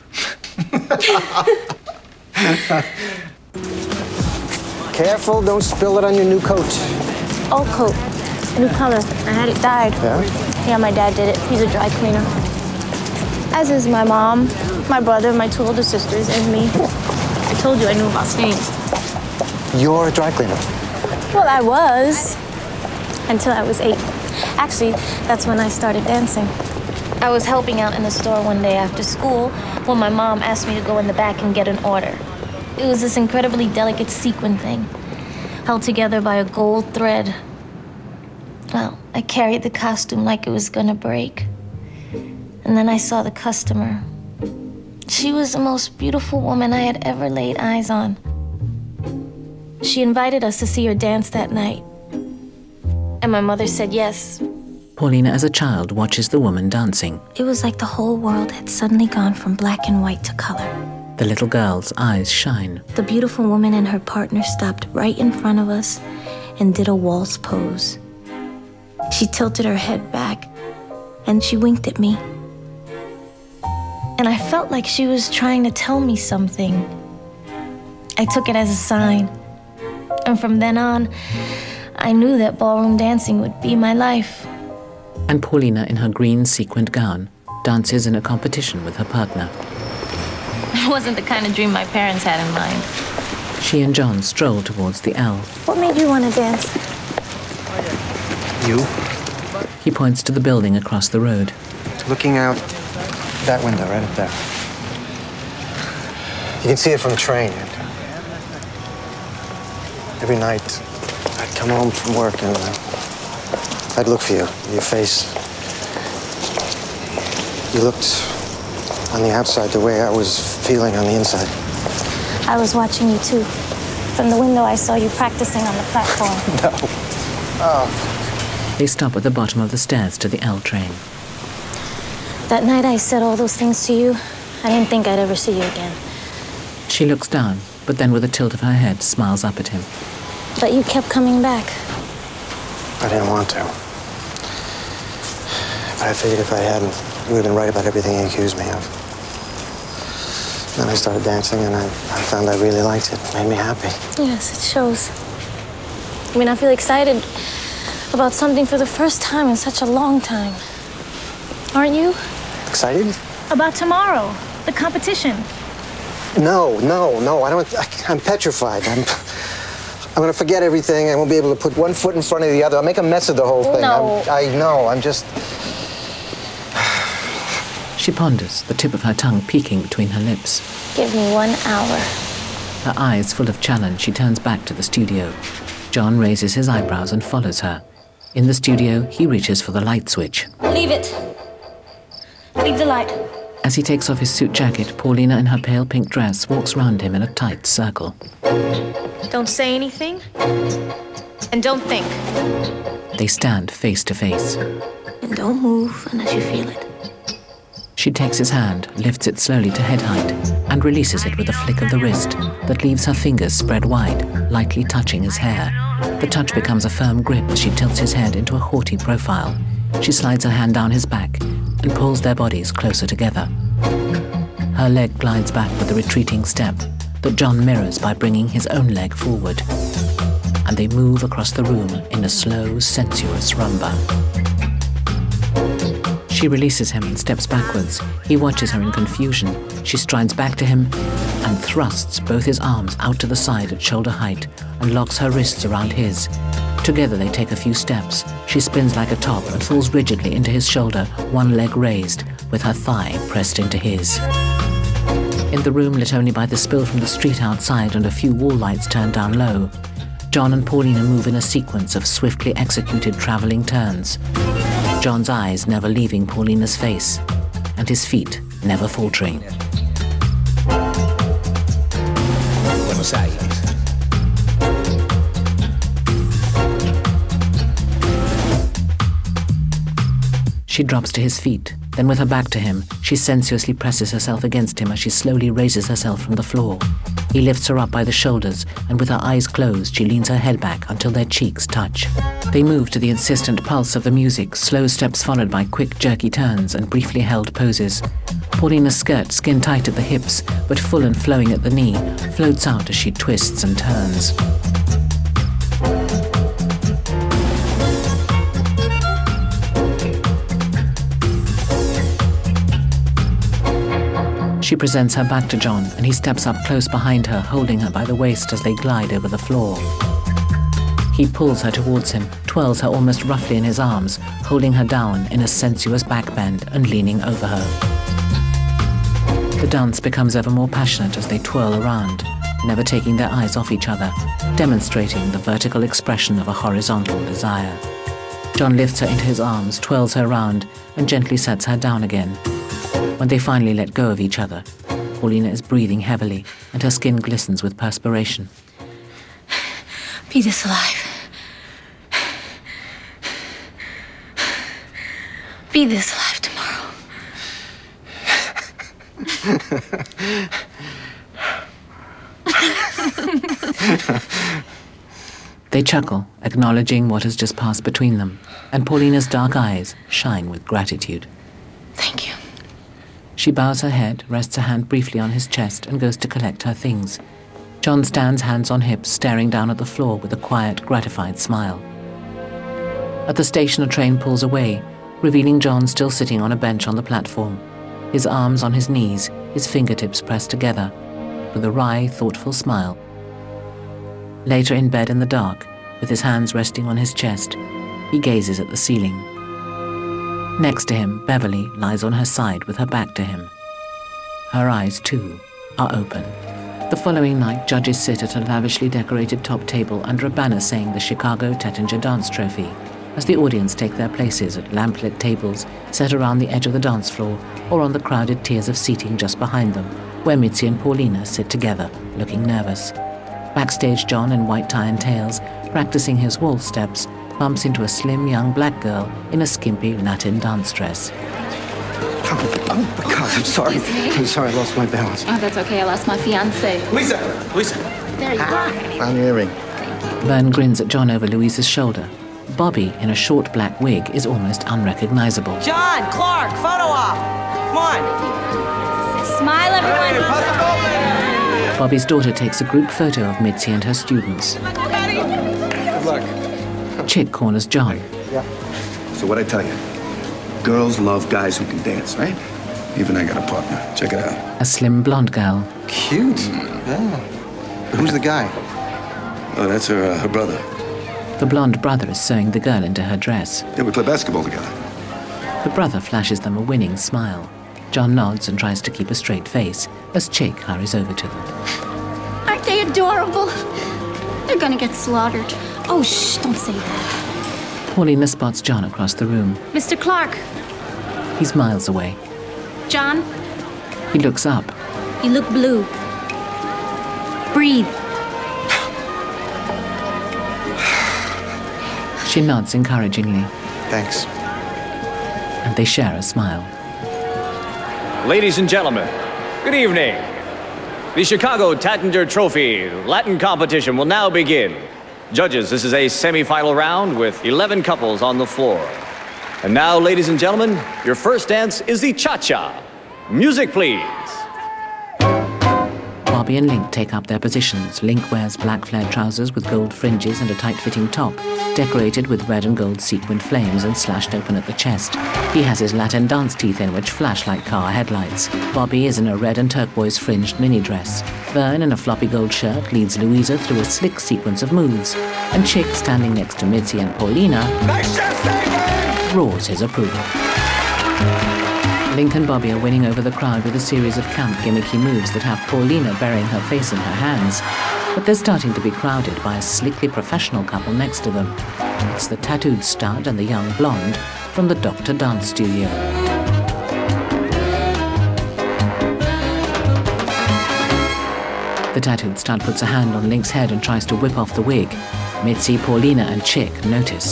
[SPEAKER 2] Careful, don't spill it on your new coat.
[SPEAKER 4] Old coat. New color. I had it dyed.
[SPEAKER 2] Yeah?
[SPEAKER 4] Yeah, my dad did it. He's a dry cleaner. As is my mom, my brother, my two older sisters, and me. I told you I knew about stains.
[SPEAKER 2] You're a dry cleaner.
[SPEAKER 4] Well, I was. Until I was 8. Actually, that's when I started dancing. I was helping out in the store one day after school when my mom asked me to go in the back and get an order. It was this incredibly delicate sequin thing, held together by a gold thread. Well, I carried the costume like it was gonna break. And then I saw the customer. She was the most beautiful woman I had ever laid eyes on. She invited us to see her dance that night. And my mother said yes.
[SPEAKER 1] Paulina, as a child, watches the woman dancing.
[SPEAKER 4] It was like the whole world had suddenly gone from black and white to color.
[SPEAKER 1] The little girl's eyes shine.
[SPEAKER 4] The beautiful woman and her partner stopped right in front of us and did a waltz pose. She tilted her head back and she winked at me. And I felt like she was trying to tell me something. I took it as a sign. And from then on, I knew that ballroom dancing would be my life.
[SPEAKER 1] And Paulina, in her green sequined gown, dances in a competition with her partner.
[SPEAKER 4] It wasn't the kind of dream my parents had in mind.
[SPEAKER 1] She and John stroll towards the L.
[SPEAKER 4] What made you want to dance?
[SPEAKER 2] You?
[SPEAKER 1] He points to the building across the road.
[SPEAKER 2] Looking out that window right up there. You can see it from the train. Every night, I'd come home from work and I'd look for you, your face. You looked on the outside the way I was feeling on the inside.
[SPEAKER 4] I was watching you too. From the window, I saw you practicing on the platform.
[SPEAKER 2] No. Oh.
[SPEAKER 1] They stop at the bottom of the stairs to the L train.
[SPEAKER 4] That night I said all those things to you, I didn't think I'd ever see you again.
[SPEAKER 1] She looks down, but then with a tilt of her head, smiles up at him.
[SPEAKER 4] But you kept coming back.
[SPEAKER 2] I didn't want to. But I figured if I hadn't, you would have been right about everything you accused me of. Then I started dancing and I found I really liked it. It made me happy.
[SPEAKER 4] Yes, it shows. I mean, I feel excited about something for the first time in such a long time. Aren't you?
[SPEAKER 2] Excited?
[SPEAKER 4] About tomorrow, the competition.
[SPEAKER 2] No, I don't. I'm petrified. I'm going to forget everything. I won't be able to put one foot in front of the other. I'll make a mess of the whole thing.
[SPEAKER 4] No.
[SPEAKER 2] I know. I'm just.
[SPEAKER 1] She ponders, the tip of her tongue peeking between her lips.
[SPEAKER 4] Give me 1 hour.
[SPEAKER 1] Her eyes full of challenge, she turns back to the studio. John raises his eyebrows and follows her. In the studio, he reaches for the light switch.
[SPEAKER 4] Leave it. Leave the light.
[SPEAKER 1] As he takes off his suit jacket, Paulina in her pale pink dress walks round him in a tight circle.
[SPEAKER 4] Don't say anything. And don't think.
[SPEAKER 1] They stand face to face.
[SPEAKER 4] And don't move unless you feel it.
[SPEAKER 1] She takes his hand, lifts it slowly to head height, and releases it with a flick of the wrist that leaves her fingers spread wide, lightly touching his hair. The touch becomes a firm grip as she tilts his head into a haughty profile. She slides her hand down his back and pulls their bodies closer together. Her leg glides back with a retreating step that John mirrors by bringing his own leg forward. And they move across the room in a slow, sensuous rumba. She releases him and steps backwards. He watches her in confusion. She strides back to him and thrusts both his arms out to the side at shoulder height and locks her wrists around his. Together they take a few steps. She spins like a top and falls rigidly into his shoulder, one leg raised, with her thigh pressed into his. In the room lit only by the spill from the street outside and a few wall lights turned down low, John and Paulina move in a sequence of swiftly executed traveling turns. John's eyes never leaving Paulina's face, and his feet never faltering.
[SPEAKER 8] Buenos Aires.
[SPEAKER 1] She drops to his feet. Then with her back to him, she sensuously presses herself against him as she slowly raises herself from the floor. He lifts her up by the shoulders, and with her eyes closed, she leans her head back until their cheeks touch. They move to the insistent pulse of the music, slow steps followed by quick, jerky turns and briefly held poses. Paulina's skirt, skin tight at the hips, but full and flowing at the knee, floats out as she twists and turns. She presents her back to John, and he steps up close behind her, holding her by the waist as they glide over the floor. He pulls her towards him, twirls her almost roughly in his arms, holding her down in a sensuous backbend and leaning over her. The dance becomes ever more passionate as they twirl around, never taking their eyes off each other, demonstrating the vertical expression of a horizontal desire. John lifts her into his arms, twirls her round, and gently sets her down again. When they finally let go of each other, Paulina is breathing heavily, and her skin glistens with perspiration.
[SPEAKER 4] Be this alive. Be this alive tomorrow.
[SPEAKER 1] They chuckle, acknowledging what has just passed between them, and Paulina's dark eyes shine with gratitude.
[SPEAKER 4] Thank you.
[SPEAKER 1] She bows her head, rests a hand briefly on his chest, and goes to collect her things. John stands hands on hips, staring down at the floor with a quiet, gratified smile. At the station, a train pulls away, revealing John still sitting on a bench on the platform, his arms on his knees, his fingertips pressed together, with a wry, thoughtful smile. Later in bed in the dark, with his hands resting on his chest, he gazes at the ceiling. Next to him, Beverly lies on her side with her back to him. Her eyes, too, are open. The following night, judges sit at a lavishly decorated top table under a banner saying the Chicago Tattinger Dance Trophy, as the audience take their places at lamplit tables set around the edge of the dance floor or on the crowded tiers of seating just behind them, where Mitzi and Paulina sit together, looking nervous. Backstage, John, in white tie and tails, practicing his waltz steps, bumps into a slim young black girl in a skimpy Latin dance dress.
[SPEAKER 2] Oh my God, I'm sorry. I'm sorry, I lost my balance.
[SPEAKER 4] Oh, that's okay. I lost my fiancé.
[SPEAKER 9] Lisa!
[SPEAKER 4] There you are.
[SPEAKER 2] Found your earring.
[SPEAKER 1] Vern grins at John over Louise's shoulder. Bobby, in a short black wig, is almost unrecognizable.
[SPEAKER 6] John, Clark, photo op. Come on.
[SPEAKER 12] Smile, everyone.
[SPEAKER 1] Bobby's daughter takes a group photo of Mitzi and her students.
[SPEAKER 9] Good luck.
[SPEAKER 1] Chick corners John.
[SPEAKER 8] Yeah. So what'd I tell you? Girls love guys who can dance, right? Even I got a partner. Check it out.
[SPEAKER 1] A slim blonde girl.
[SPEAKER 2] Cute. Yeah. Who's the guy?
[SPEAKER 8] Oh, that's her brother.
[SPEAKER 1] The blonde brother is sewing the girl into her dress.
[SPEAKER 8] Yeah, we play basketball together.
[SPEAKER 1] The brother flashes them a winning smile. John nods and tries to keep a straight face as Chick hurries over to them.
[SPEAKER 12] Aren't they adorable? They're gonna get slaughtered. Oh, shh, don't say that.
[SPEAKER 1] Paulina spots John across the room.
[SPEAKER 4] Mr. Clark.
[SPEAKER 1] He's miles away.
[SPEAKER 4] John,
[SPEAKER 1] He looks up.
[SPEAKER 4] you look blue. Breathe.
[SPEAKER 1] She nods encouragingly.
[SPEAKER 2] Thanks.
[SPEAKER 1] And they share a smile.
[SPEAKER 21] Ladies and gentlemen, good evening. The Chicago Tattinger Trophy Latin competition will now begin. Judges, this is a semi-final round with 11 couples on the floor. And now, ladies and gentlemen, your first dance is the cha-cha. Music, please.
[SPEAKER 1] Bobby and Link take up their positions. Link wears black flared trousers with gold fringes and a tight-fitting top, decorated with red and gold sequined flames and slashed open at the chest. He has his Latin dance teeth in, which flash like car headlights. Bobby is in a red and turquoise fringed mini dress. Vern, in a floppy gold shirt, leads Louisa through a slick sequence of moves. And Chick, standing next to Mitzi and Paulina, roars his approval. Link and Bobby are winning over the crowd with a series of camp gimmicky moves that have Paulina burying her face in her hands. But they're starting to be crowded by a slickly professional couple next to them. It's the tattooed stud and the young blonde from the Dr. Dance Studio. The tattooed stud puts a hand on Link's head and tries to whip off the wig. Mitzi, Paulina, and Chick notice.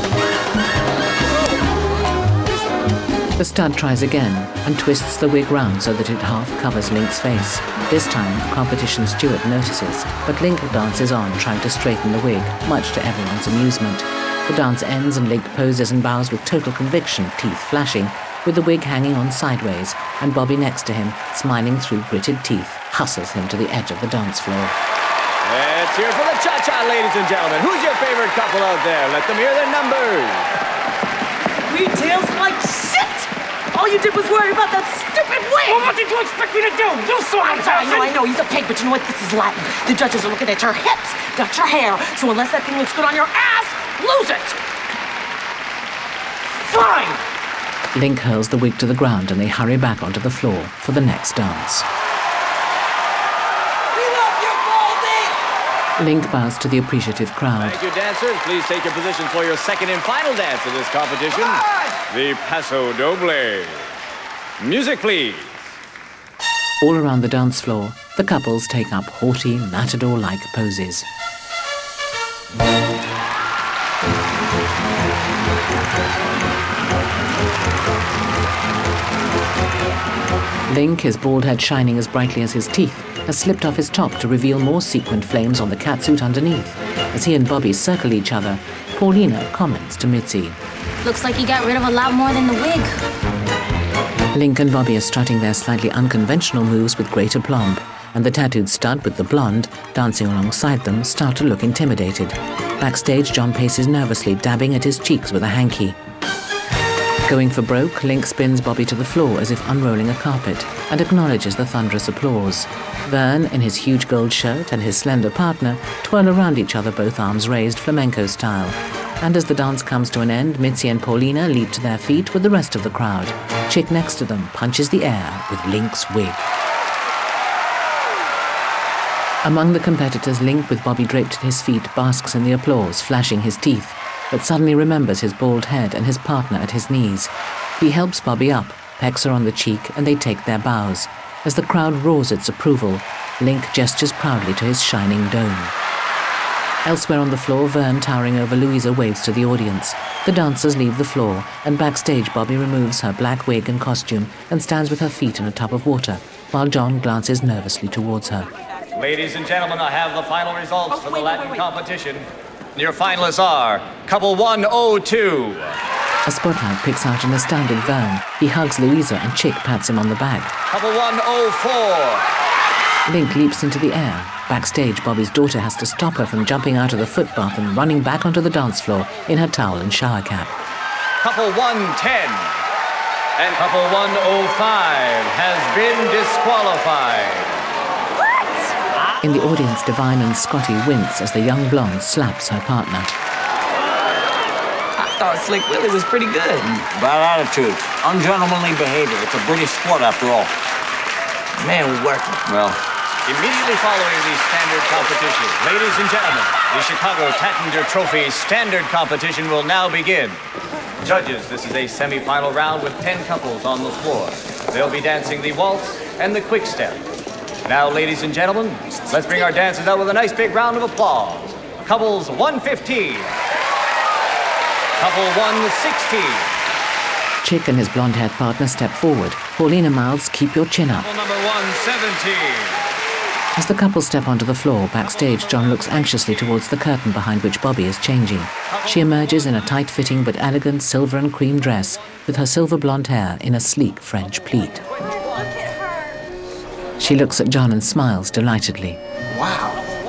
[SPEAKER 1] The stud tries again and twists the wig round so that it half covers Link's face. This time, the competition steward notices, but Link dances on, trying to straighten the wig, much to everyone's amusement. The dance ends and Link poses and bows with total conviction, teeth flashing, with the wig hanging on sideways, and Bobby next to him, smiling through gritted teeth, hustles him to the edge of the dance floor.
[SPEAKER 21] Let's hear for the cha-cha, ladies and gentlemen. Who's your favorite couple out there? Let them hear their numbers.
[SPEAKER 6] Retails like shit! All you did was worry about that stupid wig!
[SPEAKER 15] Well, what did you expect me to do? You saw him,
[SPEAKER 6] I know, he's a pig, but you know what? This is Latin. The judges are looking at your hips, not your hair. So unless that thing looks good on your ass, lose it! Fine!
[SPEAKER 1] Link hurls the wig to the ground and they hurry back onto the floor for the next dance.
[SPEAKER 6] We love you, Baldy!
[SPEAKER 1] Link bows to the appreciative crowd.
[SPEAKER 21] Thank you, dancers. Please take your positions for your second and final dance of this competition, the Paso Doble. Music, please.
[SPEAKER 1] All around the dance floor, the couples take up haughty, matador-like poses. Link, his bald head shining as brightly as his teeth, has slipped off his top to reveal more sequined flames on the catsuit underneath. As he and Bobby circle each other, Paulina comments to Mitzi.
[SPEAKER 4] Looks like you got rid of a lot more than the wig.
[SPEAKER 1] Link and Bobby are strutting their slightly unconventional moves with great aplomb, and the tattooed stud with the blonde, dancing alongside them, start to look intimidated. Backstage, John paces nervously, dabbing at his cheeks with a hanky. Going for broke, Link spins Bobby to the floor as if unrolling a carpet, and acknowledges the thunderous applause. Vern, in his huge gold shirt, and his slender partner twirl around each other, both arms raised, flamenco style. And as the dance comes to an end, Mitzi and Paulina leap to their feet with the rest of the crowd. Chick next to them punches the air with Link's wig. Among the competitors, Link, with Bobby draped at his feet, basks in the applause, flashing his teeth, but suddenly remembers his bald head and his partner at his knees. He helps Bobby up, pecks her on the cheek, and they take their bows. As the crowd roars its approval, Link gestures proudly to his shining dome. Elsewhere on the floor, Vern, towering over Louisa, waves to the audience. The dancers leave the floor, and backstage Bobby removes her black wig and costume and stands with her feet in a tub of water, while John glances nervously towards her.
[SPEAKER 21] Ladies and gentlemen, I have the final results for the Latin competition. Your finalists are couple 102.
[SPEAKER 1] A spotlight picks out an astounded Vern. He hugs Louisa and Chick pats him on the back.
[SPEAKER 21] Couple 104.
[SPEAKER 1] Link leaps into the air. Backstage, Bobby's daughter has to stop her from jumping out of the footbath and running back onto the dance floor in her towel and shower cap.
[SPEAKER 21] Couple 110. And couple 105 has been disqualified.
[SPEAKER 1] In the audience, Divine and Scotty wince as the young blonde slaps her partner.
[SPEAKER 19] I thought Slick Willie was pretty good.
[SPEAKER 18] Bad attitude, ungentlemanly behavior. It's a British sport after all.
[SPEAKER 19] Man was working.
[SPEAKER 18] Well,
[SPEAKER 21] immediately following the standard competition, ladies and gentlemen, the Chicago Tattinger Trophy standard competition will now begin. Judges, this is a semi-final round with 10 couples on the floor. They'll be dancing the waltz and the quick step. Now, ladies and gentlemen, let's bring our dancers out with a nice big round of applause. Couples 115. Couple 116.
[SPEAKER 1] Chick and his blonde-haired partner step forward. Paulina mouths, "Keep your chin up."
[SPEAKER 21] Couple number 117.
[SPEAKER 1] As the couple step onto the floor, backstage, John looks anxiously towards the curtain behind which Bobby is changing. She emerges in a tight-fitting but elegant silver and cream dress with her silver blonde hair in a sleek French pleat. She looks at John and smiles delightedly.
[SPEAKER 2] Wow.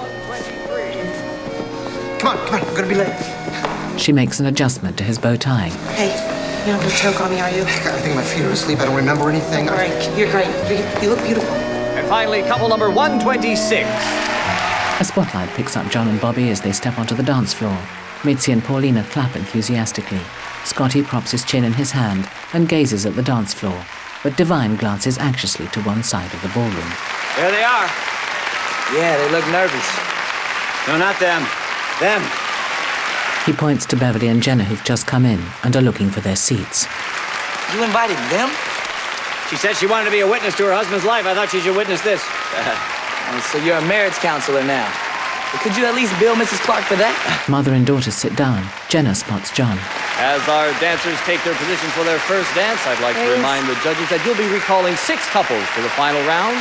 [SPEAKER 2] Come on, I'm gonna be late.
[SPEAKER 1] She makes an adjustment to his bow tie.
[SPEAKER 15] Hey, you're not gonna choke on me, are you?
[SPEAKER 2] I think my feet are asleep. I don't remember anything.
[SPEAKER 15] All right, you're great. You look beautiful.
[SPEAKER 21] And finally, couple number 126.
[SPEAKER 1] A spotlight picks up John and Bobby as they step onto the dance floor. Mitzi and Paulina clap enthusiastically. Scotty props his chin in his hand and gazes at the dance floor, but Divine glances anxiously to one side of the ballroom.
[SPEAKER 17] There they are.
[SPEAKER 19] Yeah, they look nervous.
[SPEAKER 17] No, not them. Them.
[SPEAKER 1] He points to Beverly and Jenna, who've just come in and are looking for their seats.
[SPEAKER 19] You invited them?
[SPEAKER 17] She said she wanted to be a witness to her husband's life. I thought she should witness this.
[SPEAKER 19] So you're a marriage counselor now. But could you at least bill Mrs. Clark for that?
[SPEAKER 1] Mother and daughter sit down. Jenna spots John.
[SPEAKER 21] As our dancers take their positions for their first dance, I'd like to remind the judges that you'll be recalling 6 couples to the final round.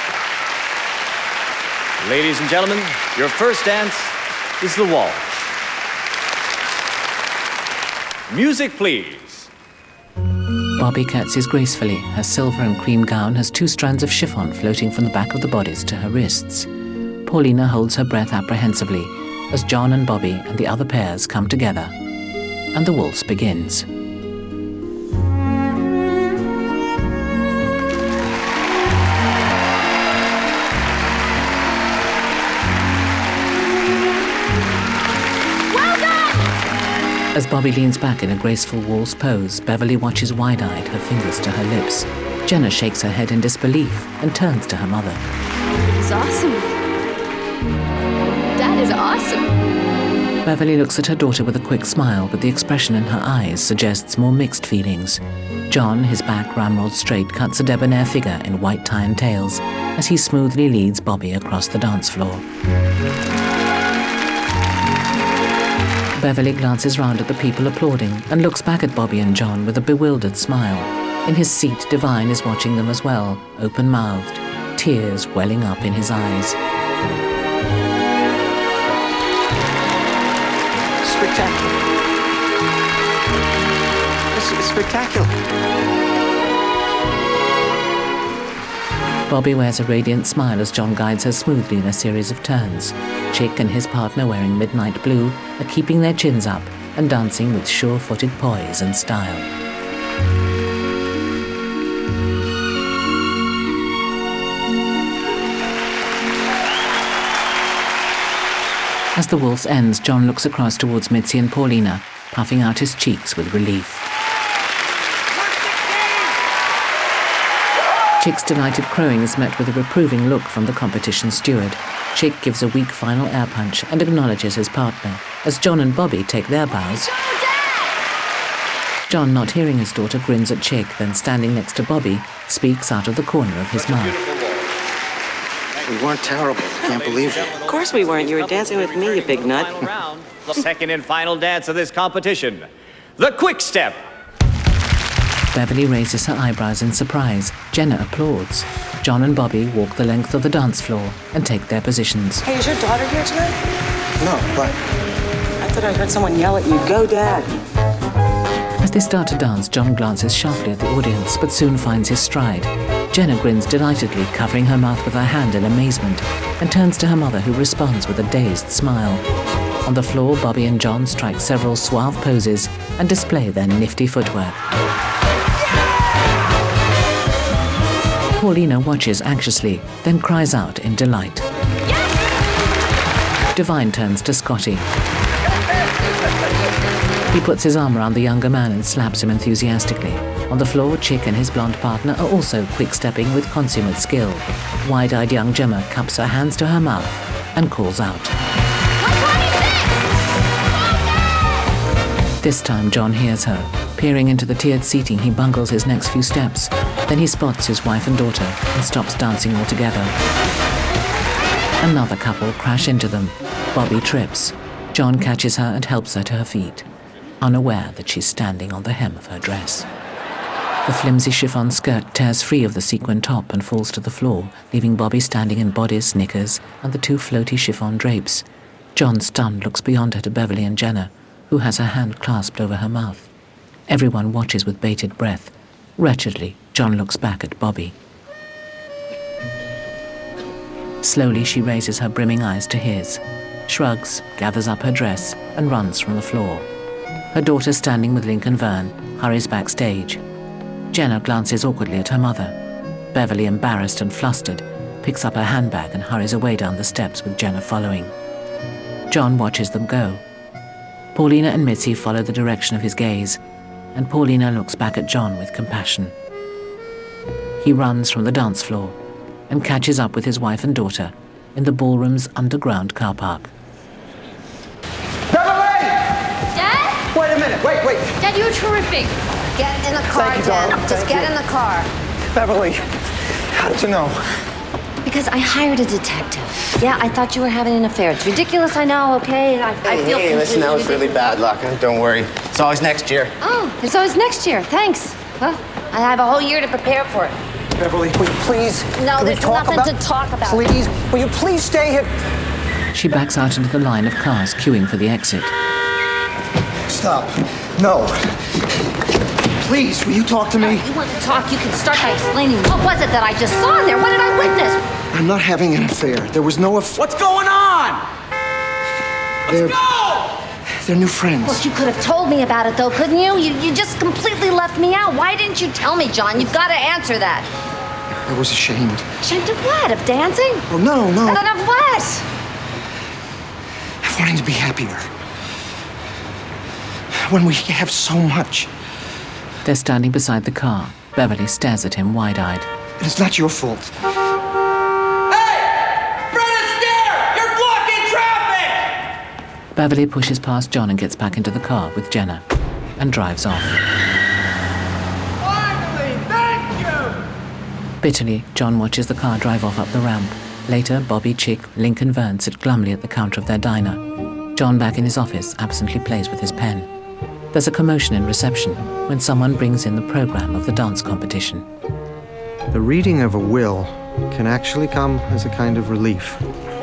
[SPEAKER 21] Ladies and gentlemen, your first dance is the waltz. Music, please.
[SPEAKER 1] Bobby curtsies gracefully. Her silver and cream gown has 2 strands of chiffon floating from the back of the bodice to her wrists. Paulina holds her breath apprehensively as John and Bobby and the other pairs come together, and the waltz begins. As Bobby leans back in a graceful waltz pose, Beverly watches wide-eyed, her fingers to her lips. Jenna shakes her head in disbelief and turns to her mother.
[SPEAKER 13] It was awesome. Dad, awesome.
[SPEAKER 1] Beverly looks at her daughter with a quick smile, but the expression in her eyes suggests more mixed feelings. John, his back ramrod straight, cuts a debonair figure in white tie and tails as he smoothly leads Bobby across the dance floor. Beverly glances round at the people applauding and looks back at Bobby and John with a bewildered smile. In his seat, Divine is watching them as well, open-mouthed, tears welling up in his eyes.
[SPEAKER 2] Spectacular. This is spectacular.
[SPEAKER 1] Bobby wears a radiant smile as John guides her smoothly in a series of turns. Chick and his partner, wearing midnight blue, are keeping their chins up and dancing with sure-footed poise and style. As the waltz ends, John looks across towards Mitzi and Paulina, puffing out his cheeks with relief. Chick's delighted crowing is met with a reproving look from the competition steward. Chick gives a weak final air punch and acknowledges his partner, as John and Bobby take their bows. John, not hearing his daughter, grins at Chick, then standing next to Bobby, speaks out of the corner of his mouth.
[SPEAKER 2] We weren't terrible. Can't believe it.
[SPEAKER 6] Of course we weren't. You were dancing with me, you big nut.
[SPEAKER 21] Second and final dance of this competition, the quick step.
[SPEAKER 1] Beverly raises her eyebrows in surprise. Jenna applauds. John and Bobby walk the length of the dance floor and take their positions.
[SPEAKER 6] Hey, is your daughter here tonight?
[SPEAKER 2] No, but...
[SPEAKER 6] I thought I heard someone yell at you, "Go, Dad."
[SPEAKER 1] As they start to dance, John glances sharply at the audience, but soon finds his stride. Jenna grins delightedly, covering her mouth with her hand in amazement, and turns to her mother, who responds with a dazed smile. On the floor, Bobby and John strike several suave poses and display their nifty footwork. Paulina watches anxiously, then cries out in delight. Divine turns to Scotty. He puts his arm around the younger man and slaps him enthusiastically. On the floor, Chick and his blonde partner are also quick-stepping with consummate skill. Wide-eyed young Gemma cups her hands to her mouth and calls out. This time, John hears her. Peering into the tiered seating, he bungles his next few steps. Then he spots his wife and daughter and stops dancing altogether. Another couple crash into them. Bobby trips. John catches her and helps her to her feet, unaware that she's standing on the hem of her dress. The flimsy chiffon skirt tears free of the sequin top and falls to the floor, leaving Bobby standing in bodice, knickers, and the two floaty chiffon drapes. John, stunned, looks beyond her to Beverly and Jenna, who has her hand clasped over her mouth. Everyone watches with bated breath. Wretchedly, John looks back at Bobby. Slowly, she raises her brimming eyes to his, shrugs, gathers up her dress, and runs from the floor. Her daughter, standing with Lincoln Verne, hurries backstage. Jenna glances awkwardly at her mother. Beverly, embarrassed and flustered, picks up her handbag and hurries away down the steps with Jenna following. John watches them go. Paulina and Mitzi follow the direction of his gaze, and Paulina looks back at John with compassion. He runs from the dance floor and catches up with his wife and daughter in the ballroom's underground car park.
[SPEAKER 2] Beverly!
[SPEAKER 14] Dad?
[SPEAKER 2] Wait a minute, wait.
[SPEAKER 14] Dad, you're terrific.
[SPEAKER 3] Get in the car,
[SPEAKER 2] Thank you,
[SPEAKER 3] Jen.
[SPEAKER 2] darling.
[SPEAKER 3] Just
[SPEAKER 2] Thank
[SPEAKER 3] get
[SPEAKER 2] you.
[SPEAKER 3] in the car.
[SPEAKER 2] Beverly, how did you know?
[SPEAKER 3] Because I hired a detective. Yeah, I thought you were having an affair. It's ridiculous, I know, okay? I feel
[SPEAKER 11] Hey, listen, that was
[SPEAKER 3] completely
[SPEAKER 11] really bad luck. Don't worry. It's always next year.
[SPEAKER 3] Oh, it's always next year. Thanks. Well, I have a whole year to prepare for it.
[SPEAKER 2] Beverly, will you please?
[SPEAKER 3] No,
[SPEAKER 2] can we
[SPEAKER 3] there's
[SPEAKER 2] talk
[SPEAKER 3] nothing to talk about.
[SPEAKER 2] Please, will you please stay here?
[SPEAKER 1] She backs out into the line of cars queuing for the exit.
[SPEAKER 2] Stop. No. Please, will you talk to me?
[SPEAKER 3] You want to talk, you can start by explaining what was it that I just saw in there? What did I witness?
[SPEAKER 2] I'm not having an affair. There was no
[SPEAKER 5] What's going on? Let's go!
[SPEAKER 2] They're new friends.
[SPEAKER 3] Well, you could have told me about it, though, couldn't you? You just completely left me out. Why didn't you tell me, John? You've got to answer that.
[SPEAKER 2] I was ashamed.
[SPEAKER 3] Ashamed of what? Of dancing?
[SPEAKER 2] Oh, no.
[SPEAKER 3] And then of what?
[SPEAKER 2] I'm wanting to be happier. When we have so much.
[SPEAKER 1] They're standing beside the car. Beverly stares at him wide-eyed.
[SPEAKER 2] It's not your fault.
[SPEAKER 5] Hey! Fred Astaire! You're blocking traffic!
[SPEAKER 1] Beverly pushes past John and gets back into the car with Jenna and drives off.
[SPEAKER 15] Finally, thank you!
[SPEAKER 1] Bitterly, John watches the car drive off up the ramp. Later, Bobby, Chick, Link and Vern sit glumly at the counter of their diner. John, back in his office, absently plays with his pen. There's a commotion in reception when someone brings in the program of the dance competition.
[SPEAKER 2] The reading of a will can actually come as a kind of relief.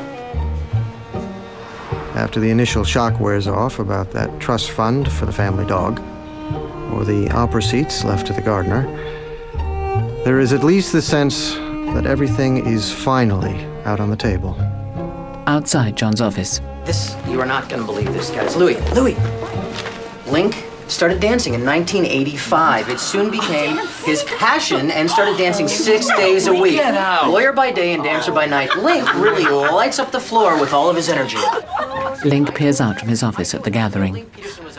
[SPEAKER 2] After the initial shock wears off about that trust fund for the family dog, or the opera seats left to the gardener, there is at least the sense that everything is finally out on the table.
[SPEAKER 1] Outside John's office.
[SPEAKER 20] You are not going to believe this, guys. Louis! Link started dancing in 1985. It soon became his passion and started dancing 6 days a week.
[SPEAKER 16] Get out.
[SPEAKER 20] Lawyer by day and dancer by night. Link really lights up the floor with all of his energy.
[SPEAKER 1] Link peers out from his office at the gathering.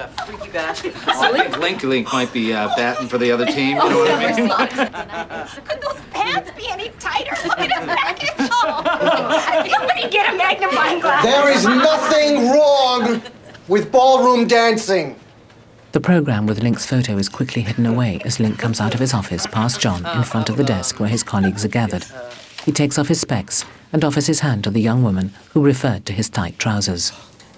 [SPEAKER 17] I think Link might be batting for the other team. You know what I mean?
[SPEAKER 12] Could those pants be any tighter? Look at his package. Oh, somebody get a magnifying glass.
[SPEAKER 2] There is nothing wrong with ballroom dancing.
[SPEAKER 1] The program with Link's photo is quickly hidden away as Link comes out of his office past John in front of the desk where his colleagues are gathered. He takes off his specs and offers his hand to the young woman who referred to his tight trousers.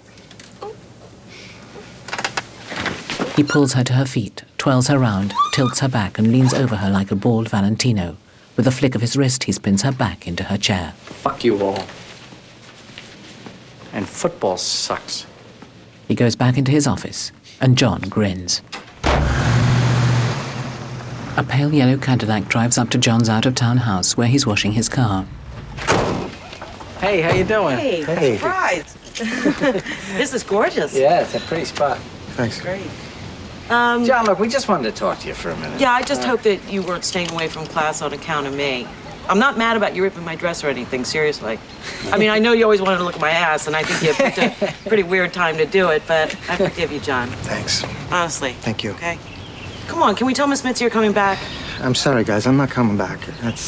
[SPEAKER 1] He pulls her to her feet, twirls her round, tilts her back and leans over her like a bald Valentino. With a flick of his wrist, he spins her back into her chair.
[SPEAKER 16] Fuck you all. And football sucks.
[SPEAKER 1] He goes back into his office, and John grins. A pale yellow Cadillac drives up to John's out-of-town house where he's washing his car.
[SPEAKER 16] Hey, how you doing?
[SPEAKER 6] Hey. Surprise. This is gorgeous.
[SPEAKER 16] Yeah, it's a pretty spot.
[SPEAKER 2] Thanks.
[SPEAKER 6] Great.
[SPEAKER 16] John, look, we just wanted to talk to you for a minute.
[SPEAKER 6] Yeah, I just hope that you weren't staying away from class on account of me. I'm not mad about you ripping my dress or anything, seriously. I mean, I know you always wanted to look at my ass, and I think you picked a pretty weird time to do it, but I forgive you, John.
[SPEAKER 2] Thanks.
[SPEAKER 6] Honestly.
[SPEAKER 2] Thank you.
[SPEAKER 6] Okay? Come on, can we tell Miss Mitzi you're coming back?
[SPEAKER 2] I'm sorry, guys. I'm not coming back.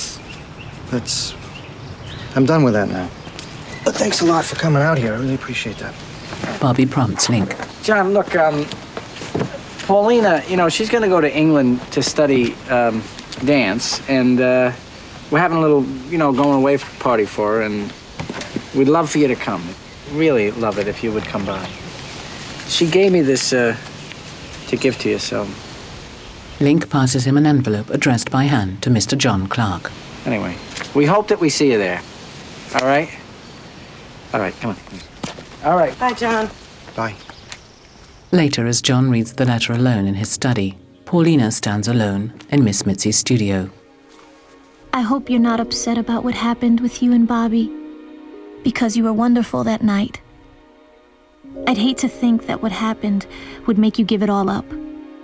[SPEAKER 2] I'm done with that now. But thanks a lot for coming out here. I really appreciate that.
[SPEAKER 1] Bobby prompts Link.
[SPEAKER 16] John, look, Paulina, she's going to go to England to study dance, and we're having a little, going away party for her, and we'd love for you to come. Really love it if you would come by. She gave me this to give to you, so.
[SPEAKER 1] Link passes him an envelope addressed by hand to Mr. John Clark.
[SPEAKER 16] Anyway, we hope that we see you there. All right? All right, come on. All right.
[SPEAKER 6] Bye, John.
[SPEAKER 2] Bye.
[SPEAKER 1] Later, as John reads the letter alone in his study, Paulina stands alone in Miss Mitzi's studio.
[SPEAKER 4] I hope you're not upset about what happened with you and Bobby, because you were wonderful that night. I'd hate to think that what happened would make you give it all up.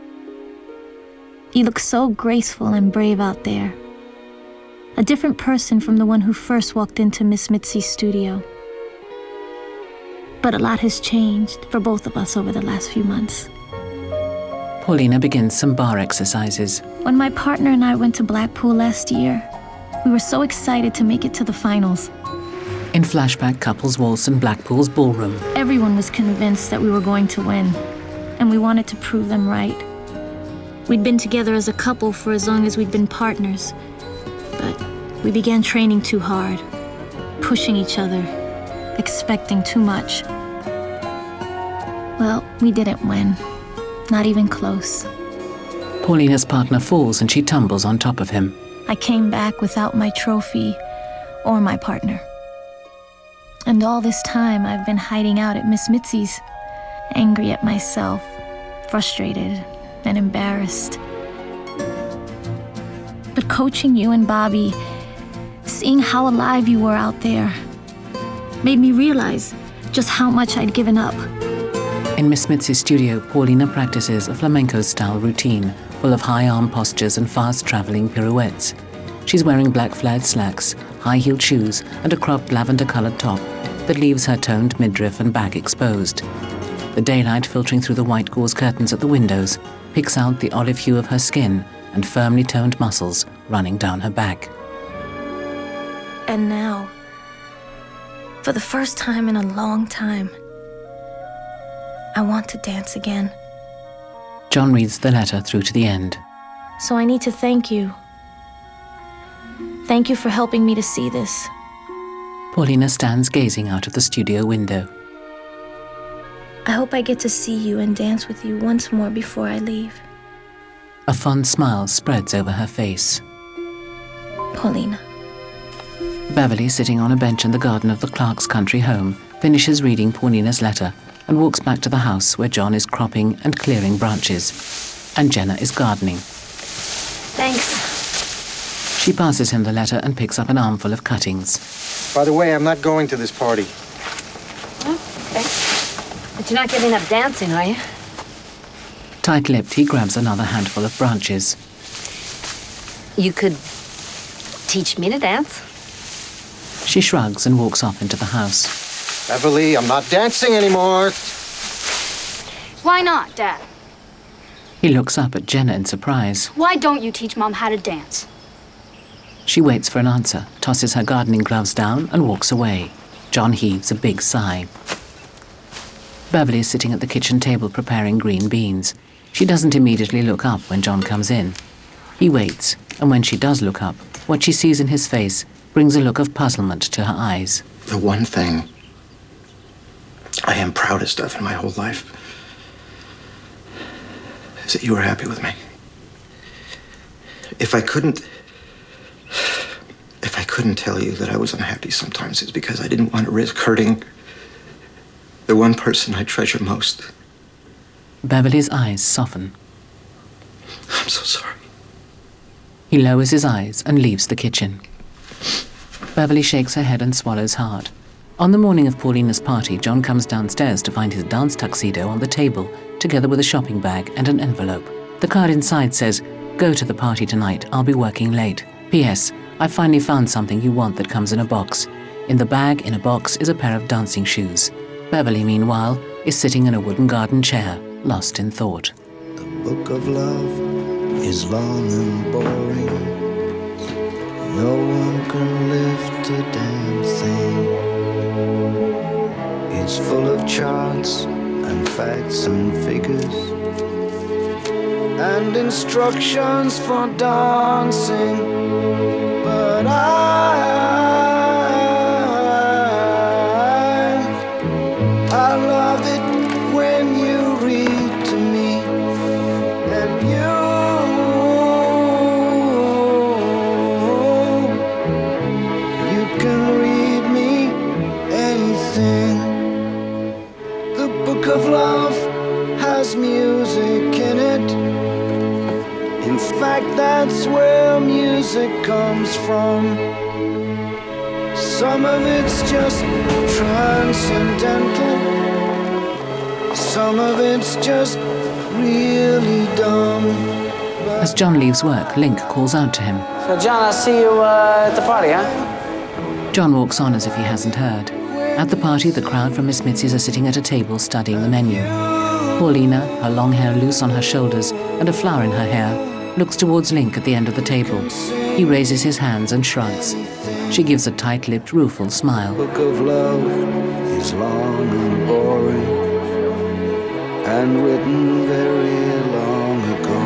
[SPEAKER 4] You look so graceful and brave out there. A different person from the one who first walked into Miss Mitzi's studio. But a lot has changed for both of us over the last few months.
[SPEAKER 1] Paulina begins some bar exercises.
[SPEAKER 4] When my partner and I went to Blackpool last year, we were so excited to make it to the finals.
[SPEAKER 1] In flashback, couples waltz in Blackpool's ballroom.
[SPEAKER 4] Everyone was convinced that we were going to win, and we wanted to prove them right. We'd been together as a couple for as long as we'd been partners, but we began training too hard, pushing each other, expecting too much. Well, we didn't win. Not even close.
[SPEAKER 1] Paulina's partner falls and she tumbles on top of him.
[SPEAKER 4] I came back without my trophy or my partner. And all this time I've been hiding out at Miss Mitzi's, angry at myself, frustrated and embarrassed. But coaching you and Bobby, seeing how alive you were out there, made me realize just how much I'd given up.
[SPEAKER 1] In Miss Mitzi's studio, Paulina practices a flamenco-style routine full of high arm postures and fast-traveling pirouettes. She's wearing black flared slacks, high-heeled shoes, and a cropped lavender-colored top that leaves her toned midriff and back exposed. The daylight filtering through the white gauze curtains at the windows picks out the olive hue of her skin and firmly toned muscles running down her back.
[SPEAKER 4] And now, for the first time in a long time, I want to dance again.
[SPEAKER 1] John reads the letter through to the end.
[SPEAKER 4] So I need to thank you. Thank you for helping me to see this.
[SPEAKER 1] Paulina stands gazing out of the studio window.
[SPEAKER 4] I hope I get to see you and dance with you once more before I leave.
[SPEAKER 1] A fond smile spreads over her face.
[SPEAKER 4] Paulina.
[SPEAKER 1] Beverly, sitting on a bench in the garden of the Clark's country home, finishes reading Paulina's letter and walks back to the house where John is cropping and clearing branches, and Jenna is gardening.
[SPEAKER 3] Thanks.
[SPEAKER 1] She passes him the letter and picks up an armful of cuttings.
[SPEAKER 2] By the way, I'm not going to this party.
[SPEAKER 3] Okay. But you're not giving up dancing, are you?
[SPEAKER 1] Tight-lipped, he grabs another handful of branches.
[SPEAKER 3] You could teach me to dance.
[SPEAKER 1] She shrugs and walks off into the house.
[SPEAKER 2] Beverly, I'm not dancing anymore.
[SPEAKER 12] Why not, Dad?
[SPEAKER 1] He looks up at Jenna in surprise.
[SPEAKER 12] Why don't you teach Mom how to dance?
[SPEAKER 1] She waits for an answer, tosses her gardening gloves down, and walks away. John heaves a big sigh. Beverly is sitting at the kitchen table preparing green beans. She doesn't immediately look up when John comes in. He waits, and when she does look up, what she sees in his face brings a look of puzzlement to her eyes.
[SPEAKER 2] The one thing I am proudest of in my whole life is that you were happy with me. If I couldn't tell you that I was unhappy sometimes, it's because I didn't want to risk hurting the one person I treasure most.
[SPEAKER 1] Beverly's eyes soften.
[SPEAKER 2] I'm so sorry.
[SPEAKER 1] He lowers his eyes and leaves the kitchen. Beverly shakes her head and swallows hard. On the morning of Paulina's party, John comes downstairs to find his dance tuxedo on the table, together with a shopping bag and an envelope. The card inside says, "Go to the party tonight. I'll be working late. P.S. I finally found something you want that comes in a box. In the bag, in a box, is a pair of dancing shoes." Beverly, meanwhile, is sitting in a wooden garden chair, lost in thought.
[SPEAKER 7] The book of love is long and boring. No one can lift a damn thing. It's full of charts and facts and figures and instructions for dancing. But I love it when you read to me, and you can read me anything. The book of love has music in it. In fact, that's where music comes from. Some of it's just transcendental. Some of it's just really dumb.
[SPEAKER 1] As John leaves work, Link calls out to him.
[SPEAKER 5] So, John, I'll see you at the party, huh?
[SPEAKER 1] John walks on as if he hasn't heard. At the party, the crowd from Miss Mitzi's are sitting at a table studying the menu. Paulina, her long hair loose on her shoulders and a flower in her hair, looks towards Link at the end of the table. He raises his hands and shrugs. She gives a tight-lipped, rueful smile.
[SPEAKER 7] The book of love is long and boring and written very long ago.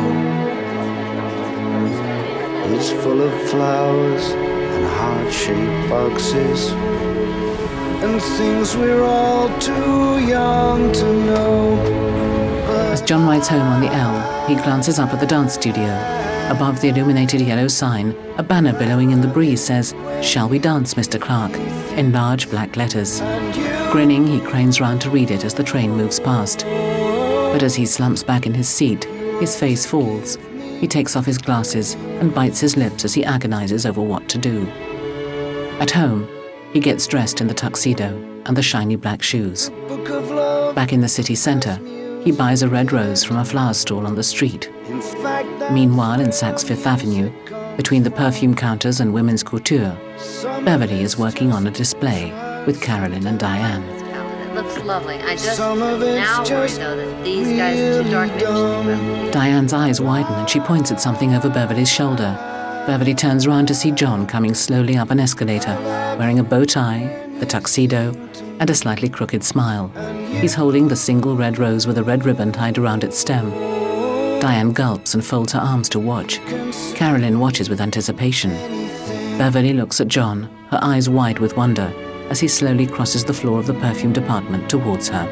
[SPEAKER 7] It's full of flowers and heart-shaped boxes and things we're all too young to know.
[SPEAKER 1] As John rides home on the L, he glances up at the dance studio. Above the illuminated yellow sign, a banner billowing in the breeze says, "Shall we dance, Mr. Clark?" in large black letters. Grinning, he cranes round to read it as the train moves past. But as he slumps back in his seat, his face falls. He takes off his glasses and bites his lips as he agonizes over what to do. At home, he gets dressed in the tuxedo and the shiny black shoes. Back in the city center, he buys a red rose from a flower stall on the street. Meanwhile, in Saks Fifth Avenue, between the perfume counters and women's couture, Beverly is working on a display with Carolyn and Diane.
[SPEAKER 3] It looks lovely. I just now worry, though, that these guys are too dark maybe.
[SPEAKER 1] Diane's eyes widen and she points at something over Beverly's shoulder. Beverly turns around to see John coming slowly up an escalator, wearing a bow tie, the tuxedo, and a slightly crooked smile. He's holding the single red rose with a red ribbon tied around its stem. Diane gulps and folds her arms to watch. Carolyn watches with anticipation. Beverly looks at John, her eyes wide with wonder, as he slowly crosses the floor of the perfume department towards her.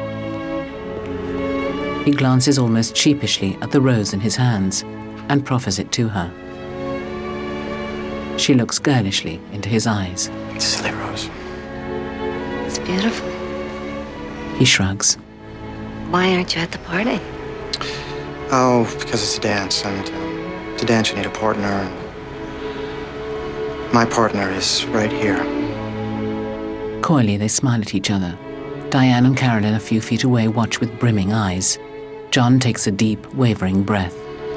[SPEAKER 1] He glances almost sheepishly at the rose in his hands and proffers it to her. She looks girlishly into his eyes.
[SPEAKER 20] Silly rose.
[SPEAKER 3] It's beautiful.
[SPEAKER 1] He shrugs.
[SPEAKER 3] Why aren't you at the party?
[SPEAKER 2] Oh, because it's a dance, and to dance you need a partner, and my partner is right here.
[SPEAKER 1] Coyly, they smile at each other. Diane and Carolyn, a few feet away, watch with brimming eyes. John takes a deep, wavering breath.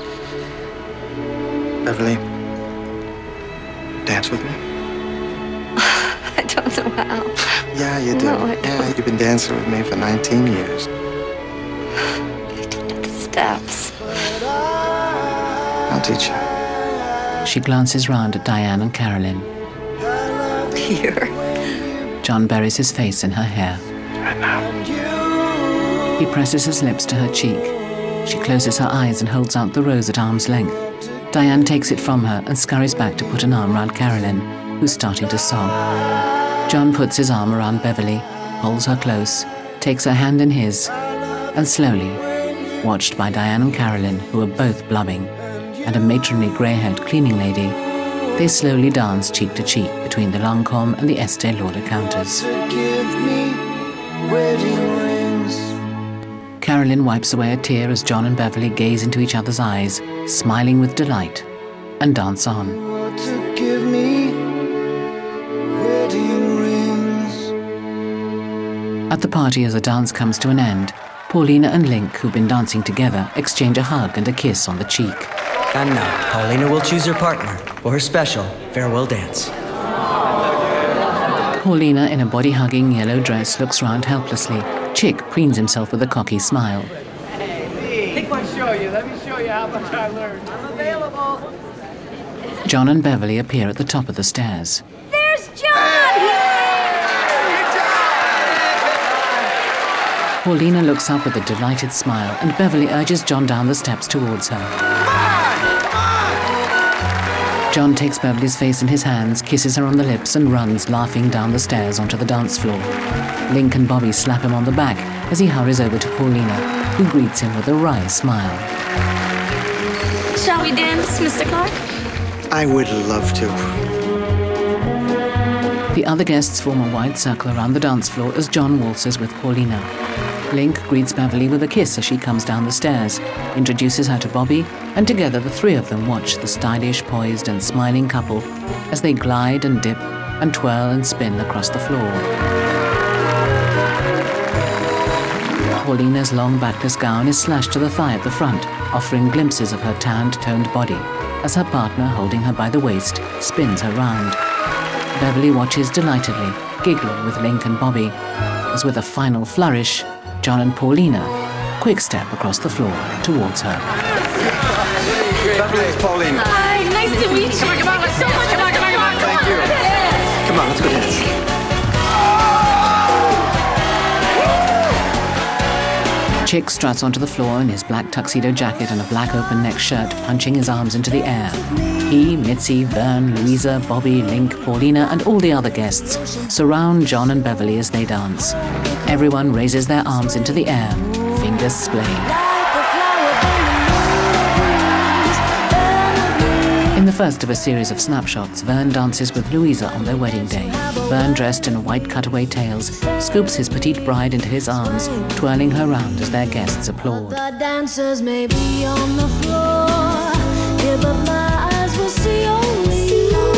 [SPEAKER 2] Beverly, dance with me?
[SPEAKER 3] I don't know how.
[SPEAKER 2] Yeah, you do.
[SPEAKER 3] No, I
[SPEAKER 2] yeah, you've been dancing with me for 19 years.
[SPEAKER 3] The steps.
[SPEAKER 2] I'll teach you.
[SPEAKER 1] She glances round at Diane and Carolyn.
[SPEAKER 3] Here.
[SPEAKER 1] John buries his face in her hair.
[SPEAKER 2] Right now.
[SPEAKER 1] He presses his lips to her cheek. She closes her eyes and holds out the rose at arm's length. Diane takes it from her and scurries back to put an arm around Carolyn, who's starting to sob. John puts his arm around Beverly, holds her close, takes her hand in his, and slowly, watched by Diane and Carolyn, who are both blubbing, and a matronly grey-haired cleaning lady, they slowly dance cheek to cheek between the Lancôme and the Estée Lauder counters. Carolyn wipes away a tear as John and Beverly gaze into each other's eyes, smiling with delight, and dance on. At the party, as the dance comes to an end, Paulina and Link, who've been dancing together, exchange a hug and a kiss on the cheek.
[SPEAKER 10] And now, Paulina will choose her partner for her special farewell dance.
[SPEAKER 1] Paulina, in a body-hugging yellow dress, looks round helplessly. Chick preens himself with a cocky smile.
[SPEAKER 5] Let me show you how much I learned. I'm available.
[SPEAKER 1] John and Beverly appear at the top of the stairs.
[SPEAKER 12] There's John!
[SPEAKER 1] Paulina looks up with a delighted smile, and Beverly urges John down the steps towards her. John takes Beverly's face in his hands, kisses her on the lips, and runs, laughing, down the stairs onto the dance floor. Link and Bobby slap him on the back as he hurries over to Paulina, who greets him with a wry smile.
[SPEAKER 4] Shall we dance, Mr. Clark?
[SPEAKER 2] I would love to.
[SPEAKER 1] The other guests form a wide circle around the dance floor as John waltzes with Paulina. Link greets Beverly with a kiss as she comes down the stairs, introduces her to Bobby, and together the three of them watch the stylish, poised, and smiling couple as they glide and dip and twirl and spin across the floor. Paulina's long backless gown is slashed to the thigh at the front, offering glimpses of her tanned, toned body, as her partner, holding her by the waist, spins her round. Beverly watches delightedly, giggling with Link and Bobby, as with a final flourish, John and Paulina quick step across the floor towards her.
[SPEAKER 2] Beverly, it's Paulina.
[SPEAKER 4] Hi, nice to meet you.
[SPEAKER 5] Come on, let's go. Come on.
[SPEAKER 2] Thank you. Come on, let's go dance.
[SPEAKER 1] Chick struts onto the floor in his black tuxedo jacket and a black open-neck shirt, punching his arms into the air. He, Mitzi, Vern, Louisa, Bobby, Link, Paulina, and all the other guests surround John and Beverly as they dance. Everyone raises their arms into the air, fingers splaying. In the first of a series of snapshots, Vern dances with Louisa on their wedding day. Vern, dressed in white cutaway tails, scoops his petite bride into his arms, twirling her round as their guests applaud.
[SPEAKER 22] The dancers may be on the floor, yeah, but my eyes will see only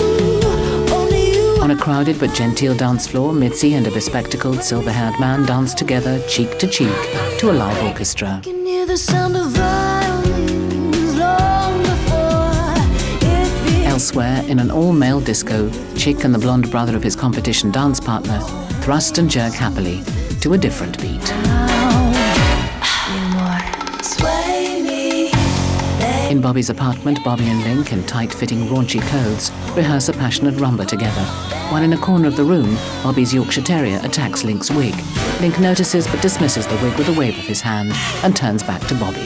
[SPEAKER 22] you.
[SPEAKER 1] On a crowded but genteel dance floor, Mitzi and a bespectacled, silver-haired man dance together, cheek to cheek, to a live orchestra.
[SPEAKER 22] Can hear the sound of violins long before it begins.
[SPEAKER 1] Elsewhere, in an all-male disco, Chick and the blonde brother of his competition dance partner thrust and jerk happily to a different beat. In In Bobby's apartment, Bobby and Link, in tight-fitting, raunchy clothes, rehearse a passionate rumba together. While in a corner of the room, Bobby's Yorkshire Terrier attacks Link's wig. Link notices but dismisses the wig with a wave of his hand and turns back to Bobby.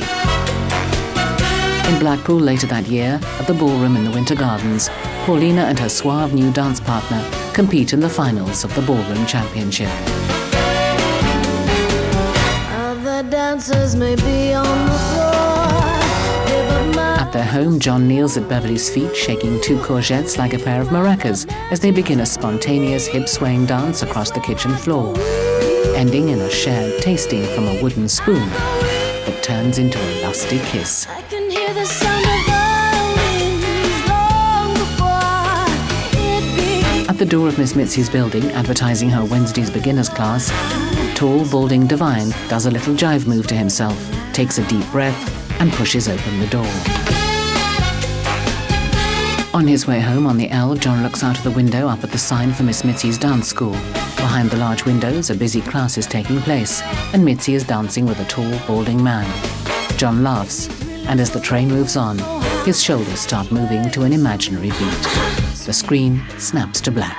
[SPEAKER 1] In Blackpool later that year, at the ballroom in the Winter Gardens, Paulina and her suave new dance partner compete in the finals of the Ballroom Championship.
[SPEAKER 22] Other dancers may be on the floor.
[SPEAKER 1] At their home, John kneels at Beverly's feet, shaking 2 courgettes like a pair of maracas as they begin a spontaneous hip-swaying dance across the kitchen floor, ending in a shared tasting from a wooden spoon that turns into a lusty kiss.
[SPEAKER 22] I can hear the sound of violins long before it begins.
[SPEAKER 1] At the door of Miss Mitzi's building, advertising her Wednesday's beginners class, tall, balding Divine does a little jive move to himself, takes a deep breath, and pushes open the door. On his way home on the L, John looks out of the window up at the sign for Miss Mitzi's dance school. Behind the large windows, a busy class is taking place, and Mitzi is dancing with a tall, balding man. John laughs, and as the train moves on, his shoulders start moving to an imaginary beat. The screen snaps to black.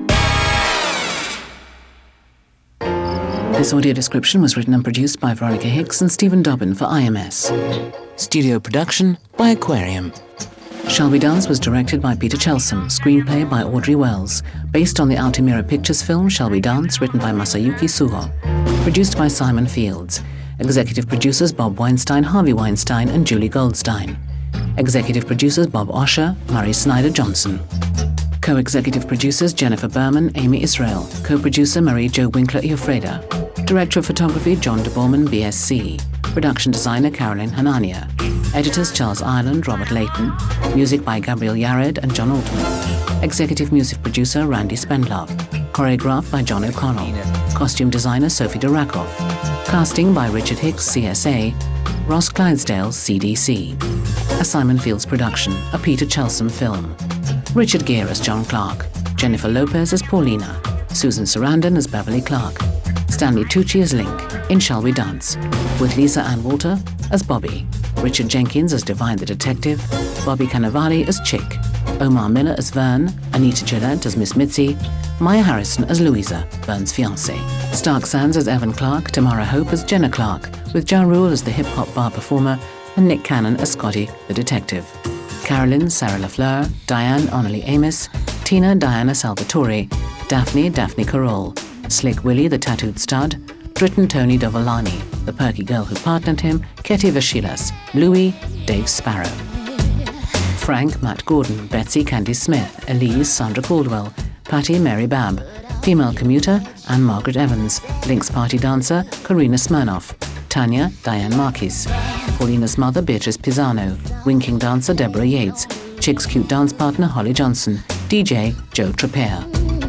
[SPEAKER 1] This audio description was written and produced by Veronica Hicks and Stephen Dobbin for IMS. Studio production by Aquarium. Shall We Dance was directed by Peter Chelsom, screenplay by Audrey Wells, based on the Altamira Pictures film Shall We Dance, written by Masayuki Suho. Produced by Simon Fields. Executive producers Bob Weinstein, Harvey Weinstein, and Julie Goldstein. Executive producers Bob Osher, Murray Snyder-Johnson. Co-executive producers Jennifer Berman, Amy Israel. Co-producer Marie Jo Winkler-Iofreda. Director of photography John de Borman, BSc. Production designer Carolyn Hanania. Editors Charles Ireland, Robert Layton. Music by Gabriel Yared and John Altman. Executive music producer Randy Spendlove. Choreographed by John O'Connell. Costume designer Sophie de Rakoff. Casting by Richard Hicks, CSA. Ross Clydesdale, CDC. A Simon Fields production, a Peter Chelsom film. Richard Gere as John Clark. Jennifer Lopez as Paulina. Susan Sarandon as Beverly Clark. Stanley Tucci as Link in Shall We Dance, with Lisa Ann Walter as Bobby, Richard Jenkins as Divine the Detective, Bobby Cannavale as Chick, Omar Miller as Vern, Anita Gillette as Miss Mitzi, Maya Harrison as Louisa, Vern's fiancée, Stark Sands as Evan Clark, Tamara Hope as Jenna Clark, with Ja Rule as the hip-hop bar performer, and Nick Cannon as Scotty the detective. Carolyn, Sarah LaFleur, Diane, Onnalee Amos, Tina, Diana Salvatore, Daphne, Daphne Carroll, Slick Willie, the tattooed stud, Dritten Tony Dovolani, the perky girl who partnered him, Ketty Vashilas, Louis, Dave Sparrow. Frank, Matt Gordon, Betsy, Candy Smith, Elise, Sandra Caldwell, Patty, Mary Babb, female commuter, Anne Margaret Evans, Link's party dancer, Karina Smirnoff, Tanya, Diane Marquis, Paulina's mother, Beatrice Pisano, winking dancer, Deborah Yates, Chick's cute dance partner, Holly Johnson, DJ, Joe Trapere.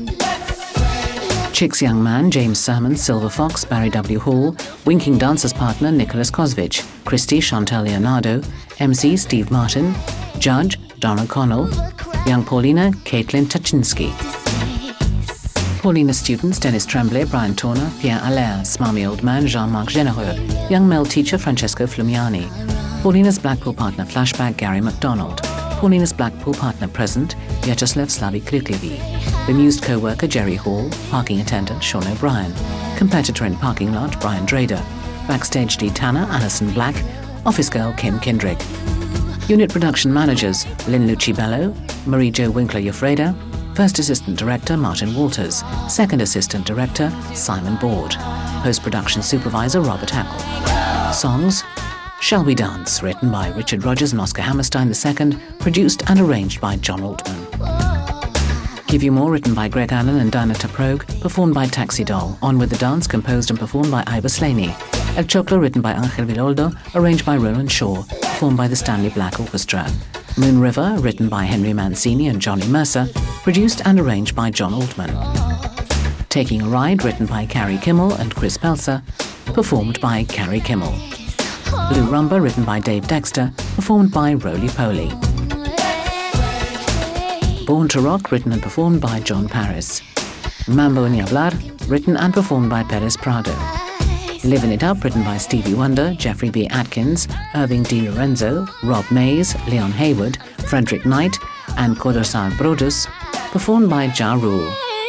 [SPEAKER 1] Chick's young man, James Sermon, Silver Fox, Barry W. Hall, winking dancers partner, Nicholas Kosvich, Christy, Chantal Leonardo, MC, Steve Martin, Judge, Don O'Connell, young Paulina, Caitlin Tachinsky. Paulina's students, Dennis Tremblay, Brian Torner, Pierre Allaire, smarmy old man, Jean-Marc Généreux, young male teacher, Francesco Flumiani. Paulina's Blackpool partner, flashback, Gary MacDonald. Paulina's Blackpool partner present, Vyacheslav Slavikriklevi. Bemused co-worker, Jerry Hall. Parking attendant, Sean O'Brien. Competitor in parking lot, Brian Drader. Backstage D. Tanner, Alison Black. Office girl, Kim Kendrick. Unit production managers, Lynn Lucibello, Marie Jo Winkler-Iofreda. First assistant director, Martin Walters. Second assistant director, Simon Board. Post-production supervisor, Robert Hackle. Songs, Shall We Dance, written by Richard Rogers and Oscar Hammerstein II, produced and arranged by John Altman. Give You More, written by Greg Allen and Dinah Taprogue, performed by Taxi Doll. On With the Dance, composed and performed by Ivor Slaney. El Choclo, written by Angel Villoldo, arranged by Roland Shaw, performed by the Stanley Black Orchestra. Moon River, written by Henry Mancini and Johnny Mercer, produced and arranged by John Altman. Taking a Ride, written by Carrie Kimmel and Chris Pelser, performed by Carrie Kimmel. Blue Rumba, written by Dave Dexter, performed by Roly Poly. Born to Rock, written and performed by John Paris. Mambo Ni Hablar, written and performed by Perez Prado. Livin' It Up, written by Stevie Wonder, Jeffrey B. Atkins, Irving D. Lorenzo, Rob Mays, Leon Hayward, Frederick Knight, and Kodosar Brodus, performed by Ja Rule.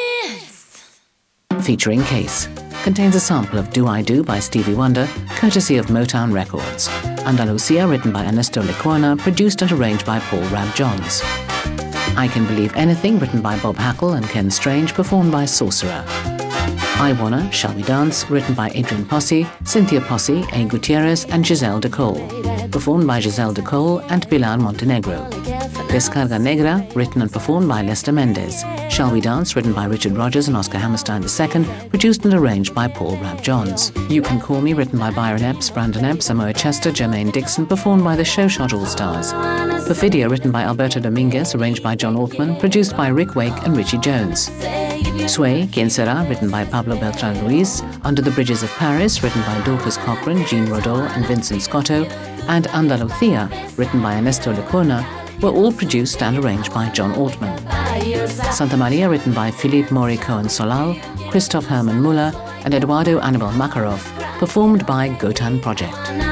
[SPEAKER 1] Featuring Case, contains a sample of Do I Do by Stevie Wonder, courtesy of Motown Records. Andalusia, written by Ernesto Lecuona, produced and arranged by Paul Rab Johns. I Can Believe Anything, written by Bob Hackle and Ken Strange, performed by Sorcerer. I Wanna, Shall We Dance, written by Adrian Posse, Cynthia Posse, A. Gutierrez, and Giselle DeCole, performed by Giselle DeCole and Pilar Montenegro. Descarga Negra, written and performed by Lester Mendez. Shall We Dance, written by Richard Rogers and Oscar Hammerstein II, produced and arranged by Paul Rab Johns. You Can Call Me, written by Byron Epps, Brandon Epps, Samoa Chester, Jermaine Dixon, performed by the Show Shot All-Stars. Perfidia, written by Alberto Dominguez, arranged by John Altman, produced by Rick Wake and Richie Jones. Sway, Quien Sera, written by Pablo Beltran Ruiz. Under the Bridges of Paris, written by Dorcas Cochran, Jean Rodol, and Vincent Scotto. And Andalusia, written by Ernesto Lecuona, were all produced and arranged by John Altman. Santa Maria, written by Philippe Maury Cohen Solal, Christoph Hermann Muller, and Eduardo Anibal Makarov, performed by Gotan Project.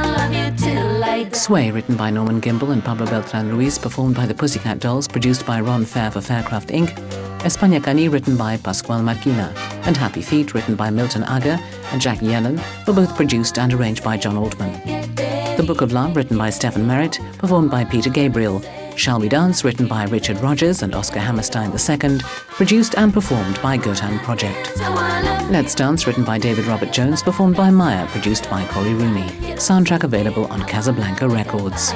[SPEAKER 1] Sway, written by Norman Gimbel and Pablo Beltran Ruiz, performed by the Pussycat Dolls, produced by Ron Fair for Faircraft Inc., España Cani, written by Pascual Marquina, and Happy Feet, written by Milton Aga and Jack Yellen, were both produced and arranged by John Altman. The Book of Love, written by Stephen Merritt, performed by Peter Gabriel. Shall We Dance, written by Richard Rogers and Oscar Hammerstein II, produced and performed by Gotan Project. Let's Dance, written by David Robert Jones, performed by Maya, produced by Corey Rooney. Soundtrack available on Casablanca Records.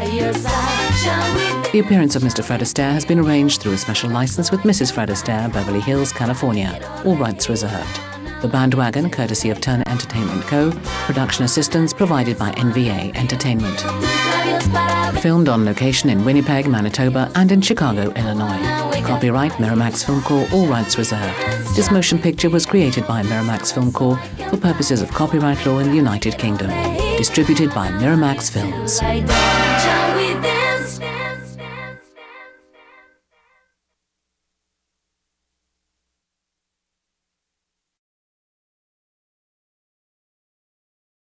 [SPEAKER 1] The appearance of Mr. Fred Astaire has been arranged through a special license with Mrs. Fred Astaire, Beverly Hills, California. All rights reserved. The Bandwagon, courtesy of Turner Entertainment Co. Production assistance provided by NVA Entertainment. Filmed on location in Winnipeg, Manitoba, and in Chicago, Illinois. Copyright Miramax Film Corps, all rights reserved. This motion picture was created by Miramax Film Corps for purposes of copyright law in the United Kingdom. Distributed by Miramax Films.